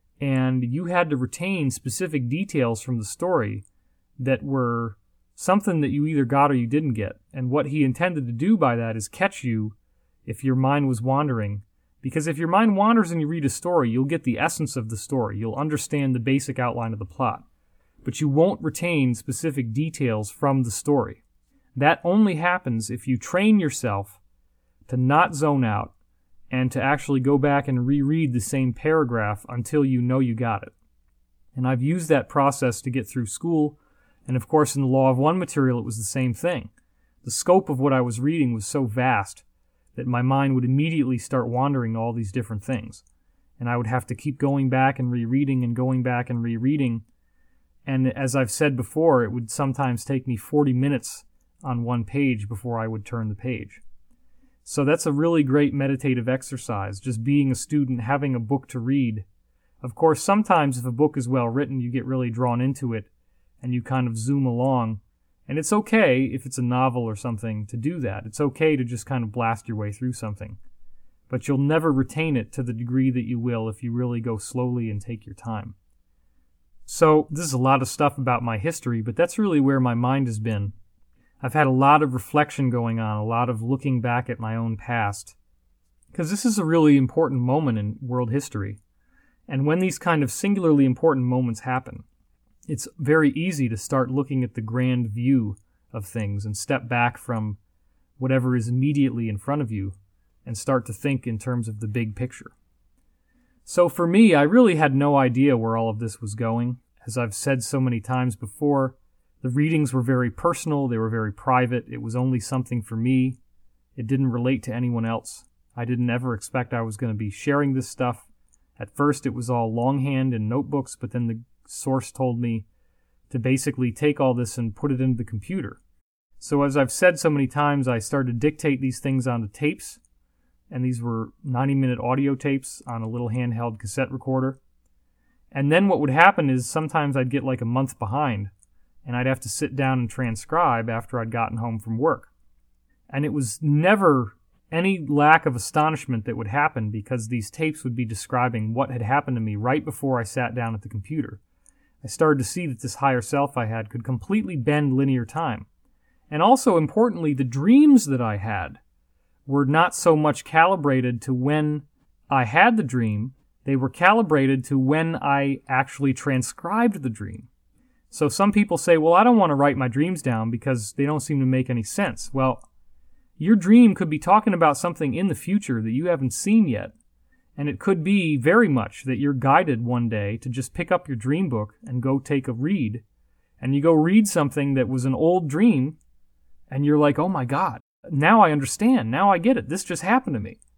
and you had to retain specific details from the story that were something that you either got or you didn't get. And what he intended to do by that is catch you if your mind was wandering. Because if your mind wanders and you read a story, you'll get the essence of the story. You'll understand the basic outline of the plot. But you won't retain specific details from the story. That only happens if you train yourself to not zone out and to actually go back and reread the same paragraph until you know you got it. And I've used that process to get through school, and of course in the Law of One material it was the same thing. The scope of what I was reading was so vast that my mind would immediately start wandering to all these different things. And I would have to keep going back and rereading and going back and rereading. And as I've said before, it would sometimes take me forty minutes on one page before I would turn the page. So that's a really great meditative exercise, just being a student, having a book to read. Of course, sometimes if a book is well written, you get really drawn into it and you kind of zoom along. And it's okay if it's a novel or something to do that. It's okay to just kind of blast your way through something. But you'll never retain it to the degree that you will if you really go slowly and take your time. So this is a lot of stuff about my history, but that's really where my mind has been. I've had a lot of reflection going on, a lot of looking back at my own past, because this is a really important moment in world history. And when these kind of singularly important moments happen, it's very easy to start looking at the grand view of things and step back from whatever is immediately in front of you and start to think in terms of the big picture. So for me, I really had no idea where all of this was going. As I've said so many times before, the readings were very personal, they were very private, it was only something for me. It didn't relate to anyone else. I didn't ever expect I was going to be sharing this stuff. At first it was all longhand and notebooks, but then the source told me to basically take all this and put it into the computer. So as I've said so many times, I started to dictate these things onto tapes, and these were ninety-minute audio tapes on a little handheld cassette recorder. And then what would happen is sometimes I'd get like a month behind, and I'd have to sit down and transcribe after I'd gotten home from work. And it was never any lack of astonishment that would happen, because these tapes would be describing what had happened to me right before I sat down at the computer. I started to see that this higher self I had could completely bend linear time. And also, importantly, the dreams that I had were not so much calibrated to when I had the dream, they were calibrated to when I actually transcribed the dream. So some people say, well, I don't want to write my dreams down because they don't seem to make any sense. Well, your dream could be talking about something in the future that you haven't seen yet. And it could be very much that you're guided one day to just pick up your dream book and go take a read. And you go read something that was an old dream, and you're like, oh my God, now I understand. Now I get it. This just happened to me.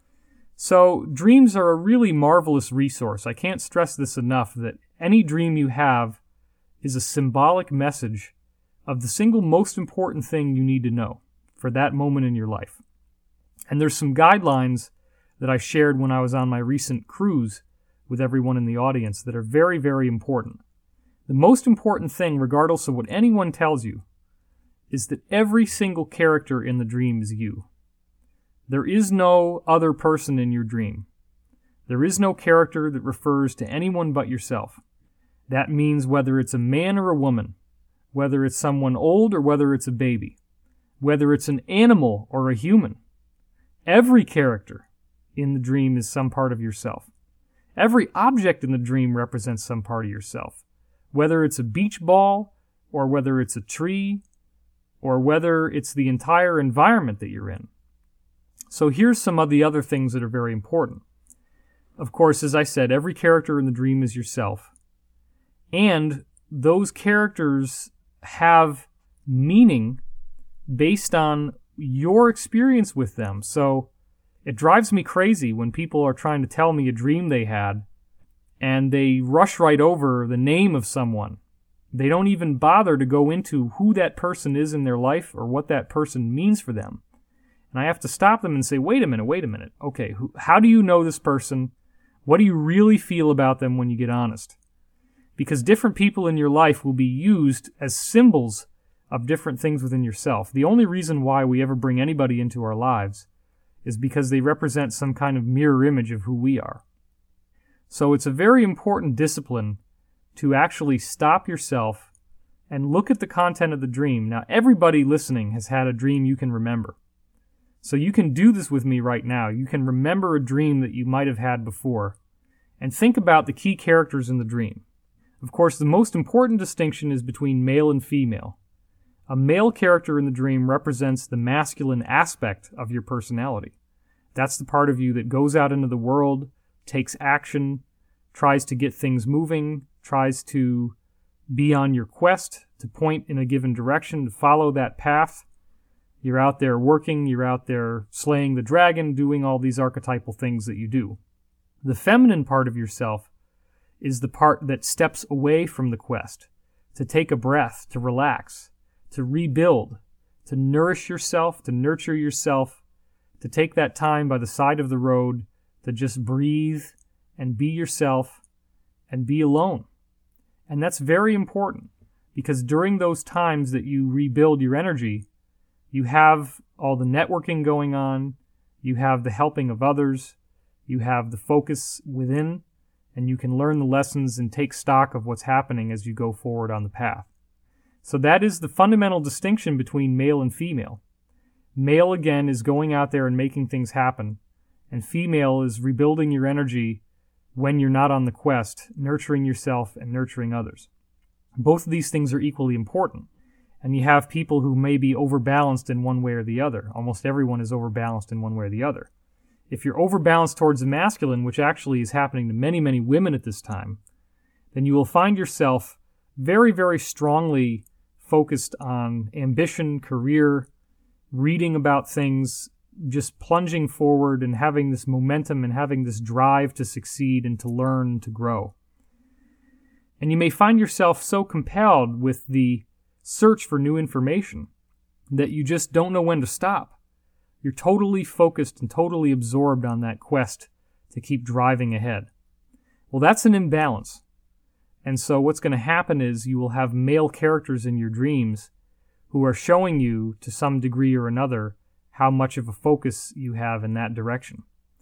So dreams are a really marvelous resource. I can't stress this enough, that any dream you have is a symbolic message of the single most important thing you need to know for that moment in your life. And there's some guidelines that I shared when I was on my recent cruise with everyone in the audience that are very, very important. The most important thing, regardless of what anyone tells you, is that every single character in the dream is you. There is no other person in your dream. There is no character that refers to anyone but yourself. That means whether it's a man or a woman, whether it's someone old or whether it's a baby, whether it's an animal or a human, every character in the dream is some part of yourself. Every object in the dream represents some part of yourself, whether it's a beach ball or whether it's a tree or whether it's the entire environment that you're in. So here's some of the other things that are very important. Of course, as I said, every character in the dream is yourself. And those characters have meaning based on your experience with them. So it drives me crazy when people are trying to tell me a dream they had and they rush right over the name of someone. They don't even bother to go into who that person is in their life or what that person means for them. And I have to stop them and say, wait a minute, wait a minute. Okay, who, how do you know this person? What do you really feel about them when you get honest? Because different people in your life will be used as symbols of different things within yourself. The only reason why we ever bring anybody into our lives is because they represent some kind of mirror image of who we are. So it's a very important discipline to actually stop yourself and look at the content of the dream. Now, everybody listening has had a dream you can remember. So you can do this with me right now. You can remember a dream that you might have had before and think about the key characters in the dream. Of course, the most important distinction is between male and female. A male character in the dream represents the masculine aspect of your personality. That's the part of you that goes out into the world, takes action, tries to get things moving, tries to be on your quest, to point in a given direction, to follow that path. You're out there working, you're out there slaying the dragon, doing all these archetypal things that you do. The feminine part of yourself is the part that steps away from the quest, to take a breath, to relax, to rebuild, to nourish yourself, to nurture yourself, to take that time by the side of the road, to just breathe and be yourself and be alone. And that's very important, because during those times that you rebuild your energy, you have all the networking going on, you have the helping of others, you have the focus within, and you can learn the lessons and take stock of what's happening as you go forward on the path. So that is the fundamental distinction between male and female. Male, again, is going out there and making things happen, and female is rebuilding your energy when you're not on the quest, nurturing yourself and nurturing others. Both of these things are equally important, and you have people who may be overbalanced in one way or the other. Almost everyone is overbalanced in one way or the other. If you're overbalanced towards the masculine, which actually is happening to many, many women at this time, then you will find yourself very, very strongly focused on ambition, career, reading about things, just plunging forward and having this momentum and having this drive to succeed and to learn and to grow. And you may find yourself so compelled with the search for new information that you just don't know when to stop. You're totally focused and totally absorbed on that quest to keep driving ahead. Well, that's an imbalance. And so what's going to happen is you will have male characters in your dreams who are showing you, to some degree or another, how much of a focus you have in that direction.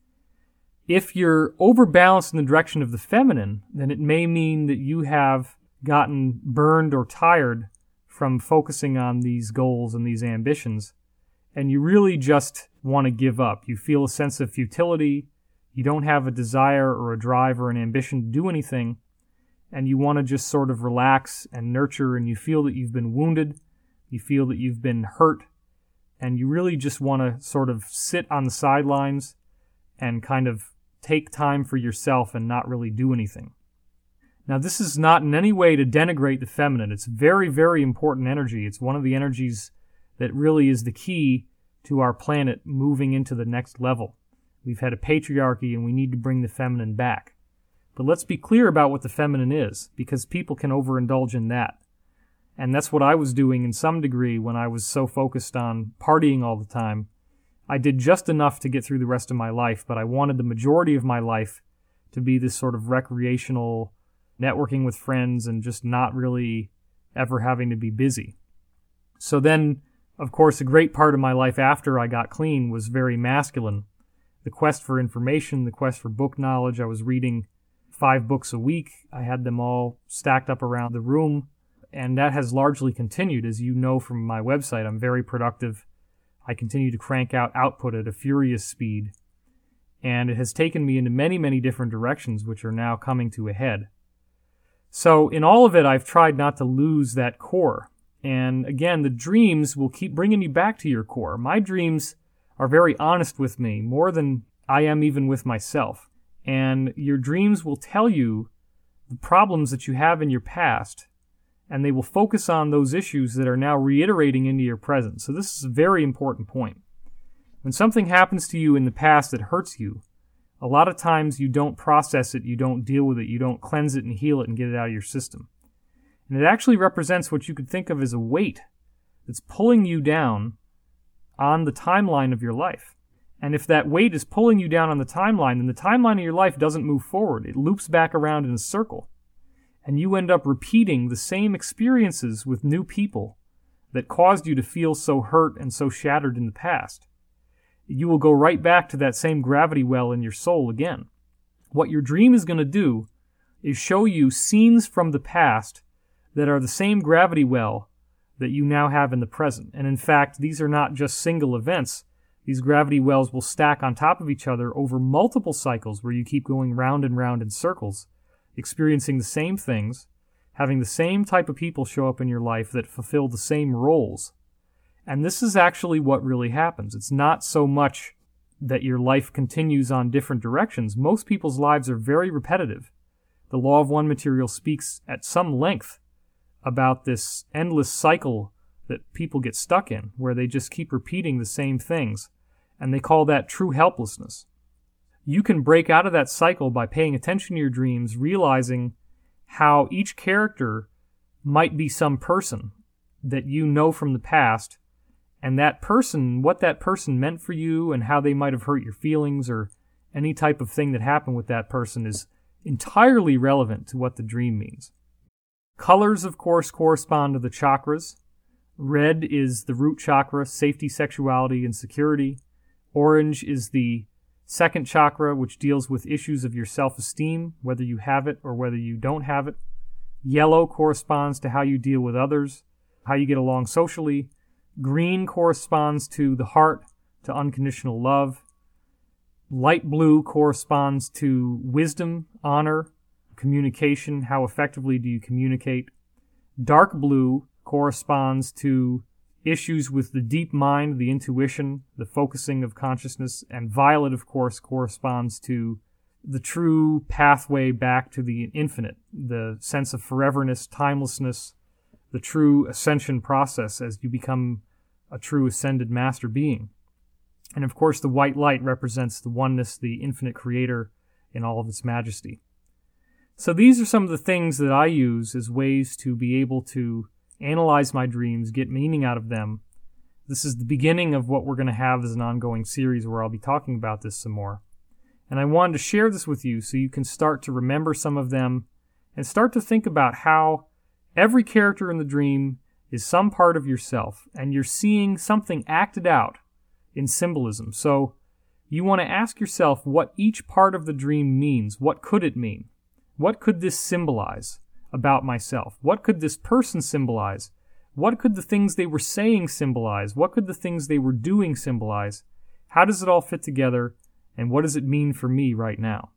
If you're overbalanced in the direction of the feminine, then it may mean that you have gotten burned or tired from focusing on these goals and these ambitions, and you really just want to give up. You feel a sense of futility, you don't have a desire or a drive or an ambition to do anything, and you want to just sort of relax and nurture, and you feel that you've been wounded, you feel that you've been hurt, and you really just want to sort of sit on the sidelines and kind of take time for yourself and not really do anything. Now, this is not in any way to denigrate the feminine. It's very, very important energy. It's one of the energies that really is the key to our planet moving into the next level. We've had a patriarchy and we need to bring the feminine back. But let's be clear about what the feminine is, because people can overindulge in that. And that's what I was doing in some degree when I was so focused on partying all the time. I did just enough to get through the rest of my life, but I wanted the majority of my life to be this sort of recreational, networking with friends and just not really ever having to be busy. So then, of course, a great part of my life after I got clean was very masculine. The quest for information, the quest for book knowledge. I was reading five books a week. I had them all stacked up around the room, and that has largely continued. As you know from my website, I'm very productive. I continue to crank out output at a furious speed, and it has taken me into many, many different directions, which are now coming to a head. So in all of it, I've tried not to lose that core. And again, the dreams will keep bringing you back to your core. My dreams are very honest with me, more than I am even with myself. And your dreams will tell you the problems that you have in your past, and they will focus on those issues that are now reiterating into your present. So this is a very important point. When something happens to you in the past that hurts you, a lot of times you don't process it, you don't deal with it, you don't cleanse it and heal it and get it out of your system. And it actually represents what you could think of as a weight that's pulling you down on the timeline of your life. And if that weight is pulling you down on the timeline, then the timeline of your life doesn't move forward. It loops back around in a circle. And you end up repeating the same experiences with new people that caused you to feel so hurt and so shattered in the past. You will go right back to that same gravity well in your soul again. What your dream is going to do is show you scenes from the past that are the same gravity well that you now have in the present. And in fact, these are not just single events. These gravity wells will stack on top of each other over multiple cycles where you keep going round and round in circles, experiencing the same things, having the same type of people show up in your life that fulfill the same roles. And this is actually what really happens. It's not so much that your life continues on different directions. Most people's lives are very repetitive. The Law of One material speaks at some length about this endless cycle that people get stuck in, where they just keep repeating the same things, and they call that true helplessness. You can break out of that cycle by paying attention to your dreams, realizing how each character might be some person that you know from the past, and that person, what that person meant for you and how they might have hurt your feelings or any type of thing that happened with that person is entirely relevant to what the dream means. Colors, of course, correspond to the chakras. Red is the root chakra, safety, sexuality, and security. Orange is the second chakra, which deals with issues of your self-esteem, whether you have it or whether you don't have it. Yellow corresponds to how you deal with others, how you get along socially. Green corresponds to the heart, to unconditional love. Light blue corresponds to wisdom, honor, communication, how effectively do you communicate. Dark blue corresponds to issues with the deep mind, the intuition, the focusing of consciousness, and violet, of course, corresponds to the true pathway back to the infinite, the sense of foreverness, timelessness, the true ascension process as you become a true ascended master being. And of course, the white light represents the oneness, the infinite creator in all of its majesty. So these are some of the things that I use as ways to be able to analyze my dreams, get meaning out of them. This is the beginning of what we're going to have as an ongoing series where I'll be talking about this some more. And I wanted to share this with you so you can start to remember some of them and start to think about how every character in the dream is some part of yourself, and you're seeing something acted out in symbolism. So you want to ask yourself what each part of the dream means. What could it mean? What could this symbolize about myself? What could this person symbolize? What could the things they were saying symbolize? What could the things they were doing symbolize? How does it all fit together? And what does it mean for me right now?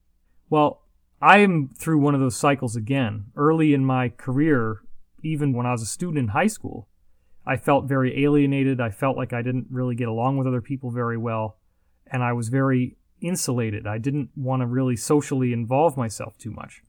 Well, I am through one of those cycles again. Early in my career, even when I was a student in high school, I felt very alienated. I felt like I didn't really get along with other people very well. And I was very insulated. I didn't want to really socially involve myself too much.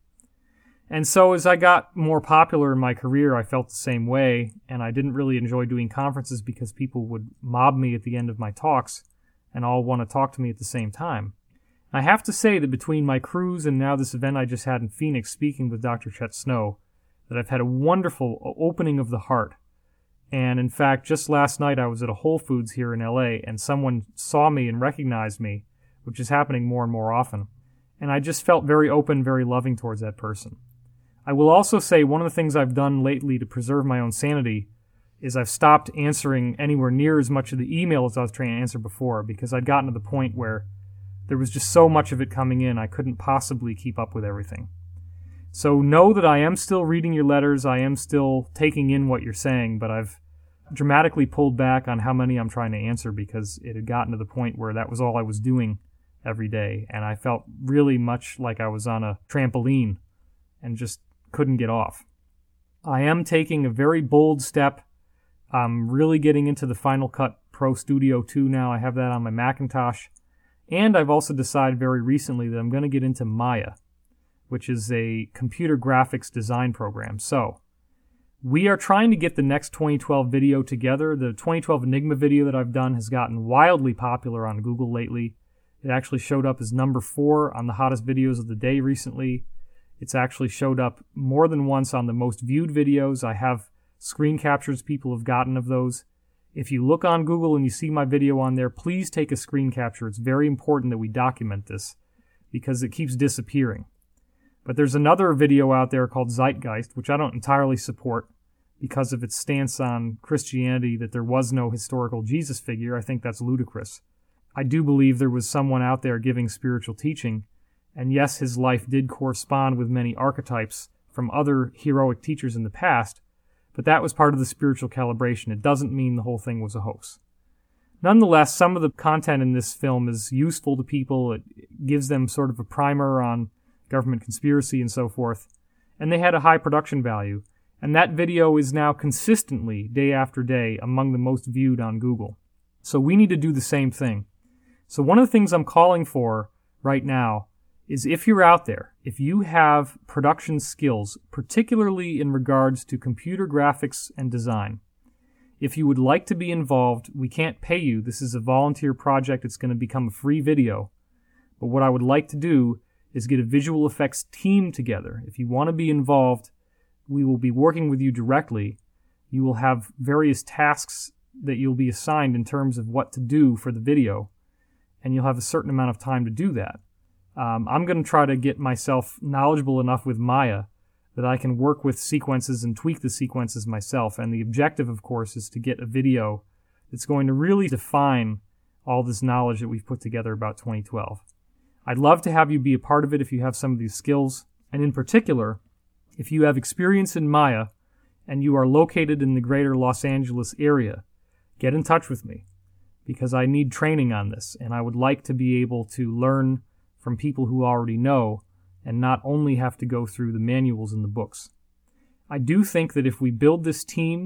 And so as I got more popular in my career, I felt the same way, and I didn't really enjoy doing conferences because people would mob me at the end of my talks and all want to talk to me at the same time. I have to say that between my cruise and now this event I just had in Phoenix speaking with Doctor Chet Snow, that I've had a wonderful opening of the heart. And in fact, just last night I was at a Whole Foods here in L A, and someone saw me and recognized me, which is happening more and more often. And I just felt very open, very loving towards that person. I will also say one of the things I've done lately to preserve my own sanity is I've stopped answering anywhere near as much of the email as I was trying to answer before, because I'd gotten to the point where there was just so much of it coming in I couldn't possibly keep up with everything. So know that I am still reading your letters, I am still taking in what you're saying, but I've dramatically pulled back on how many I'm trying to answer because it had gotten to the point where that was all I was doing every day, and I felt really much like I was on a trampoline and just couldn't get off. I am taking a very bold step. I'm really getting into the Final Cut Pro Studio two now. I have that on my Macintosh. And I've also decided very recently that I'm going to get into Maya, which is a computer graphics design program. So we are trying to get the next twenty twelve video together. The twenty twelve Enigma video that I've done has gotten wildly popular on Google lately. It actually showed up as number four on the hottest videos of the day recently. It's actually showed up more than once on the most viewed videos. I have screen captures people have gotten of those. If you look on Google and you see my video on there, please take a screen capture. It's very important that we document this because it keeps disappearing. But there's another video out there called Zeitgeist, which I don't entirely support because of its stance on Christianity, that there was no historical Jesus figure. I think that's ludicrous. I do believe there was someone out there giving spiritual teaching, and yes, his life did correspond with many archetypes from other heroic teachers in the past, but that was part of the spiritual calibration. It doesn't mean the whole thing was a hoax. Nonetheless, some of the content in this film is useful to people. It gives them sort of a primer on government conspiracy and so forth, and they had a high production value, and that video is now consistently, day after day, among the most viewed on Google. So we need to do the same thing. So one of the things I'm calling for right now is if you're out there, if you have production skills, particularly in regards to computer graphics and design, if you would like to be involved, we can't pay you. This is a volunteer project. It's going to become a free video. But what I would like to do is get a visual effects team together. If you want to be involved, we will be working with you directly. You will have various tasks that you'll be assigned in terms of what to do for the video, and you'll have a certain amount of time to do that. Um, I'm going to try to get myself knowledgeable enough with Maya that I can work with sequences and tweak the sequences myself. And the objective, of course, is to get a video that's going to really define all this knowledge that we've put together about twenty twelve. I'd love to have you be a part of it if you have some of these skills. And in particular, if you have experience in Maya and you are located in the greater Los Angeles area, get in touch with me because I need training on this. And I would like to be able to learn from people who already know and not only have to go through the manuals in the books. I do think that if we build this team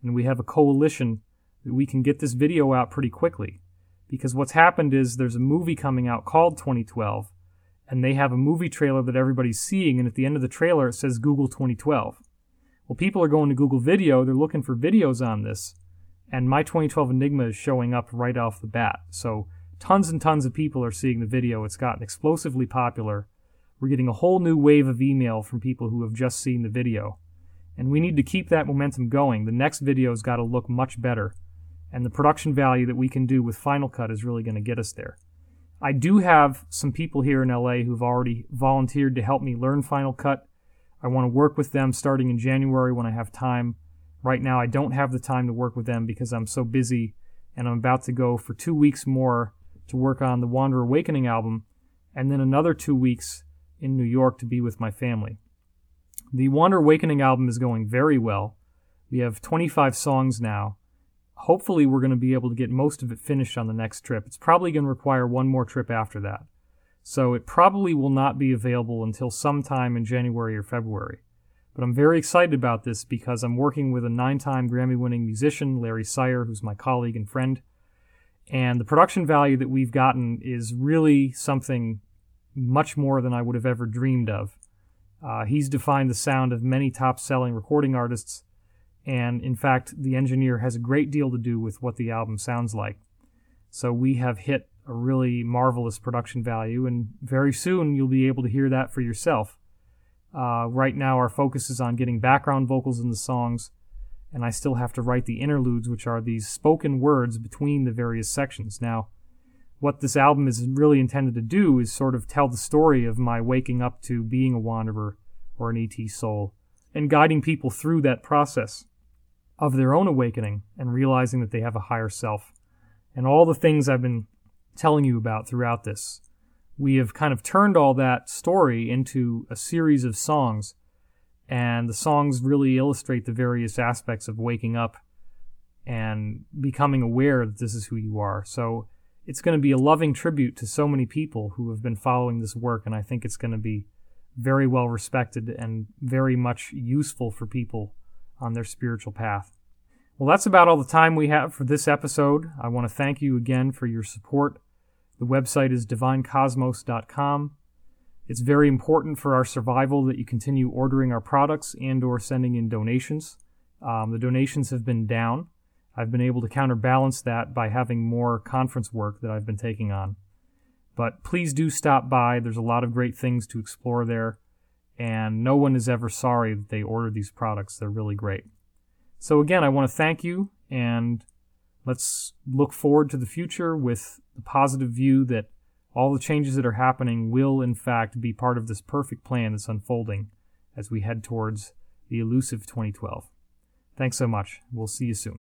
and we have a coalition that we can get this video out pretty quickly. Because what's happened is there's a movie coming out called twenty twelve, and they have a movie trailer that everybody's seeing, and at the end of the trailer it says Google twenty twelve. Well, people are going to Google Video, they're looking for videos on this, and My twenty twelve Enigma is showing up right off the bat. So tons and tons of people are seeing the video. It's gotten explosively popular. We're getting a whole new wave of email from people who have just seen the video. And we need to keep that momentum going. The next video's got to look much better. And the production value that we can do with Final Cut is really going to get us there. I do have some people here in L A who've already volunteered to help me learn Final Cut. I want to work with them starting in January when I have time. Right now I don't have the time to work with them because I'm so busy, and I'm about to go for two weeks more to work on the Wanderer Awakening album, and then another two weeks in New York to be with my family. The Wanderer Awakening album is going very well. We have twenty-five songs now. Hopefully we're going to be able to get most of it finished on the next trip. It's probably going to require one more trip after that. So it probably will not be available until sometime in January or February. But I'm very excited about this because I'm working with a nine-time Grammy-winning musician, Larry Sire, who's my colleague and friend. And the production value that we've gotten is really something much more than I would have ever dreamed of. Uh, he's defined the sound of many top-selling recording artists, and in fact, the engineer has a great deal to do with what the album sounds like. So we have hit a really marvelous production value, and very soon you'll be able to hear that for yourself. Uh, right now our focus is on getting background vocals in the songs, and I still have to write the interludes, which are these spoken words between the various sections. Now, what this album is really intended to do is sort of tell the story of my waking up to being a wanderer or an E T soul, and guiding people through that process of their own awakening and realizing that they have a higher self. And all the things I've been telling you about throughout this, we have kind of turned all that story into a series of songs, and the songs really illustrate the various aspects of waking up and becoming aware that this is who you are. So it's going to be a loving tribute to so many people who have been following this work, and I think it's going to be very well respected and very much useful for people on their spiritual path. Well, that's about all the time we have for this episode. I want to thank you again for your support. The website is divine cosmos dot com. It's very important for our survival that you continue ordering our products and or sending in donations. Um, the donations have been down. I've been able to counterbalance that by having more conference work that I've been taking on. But please do stop by. There's a lot of great things to explore there, and no one is ever sorry that they ordered these products. They're really great. So again, I want to thank you, and let's look forward to the future with the positive view that all the changes that are happening will, in fact, be part of this perfect plan that's unfolding as we head towards the elusive twenty twelve. Thanks so much. We'll see you soon.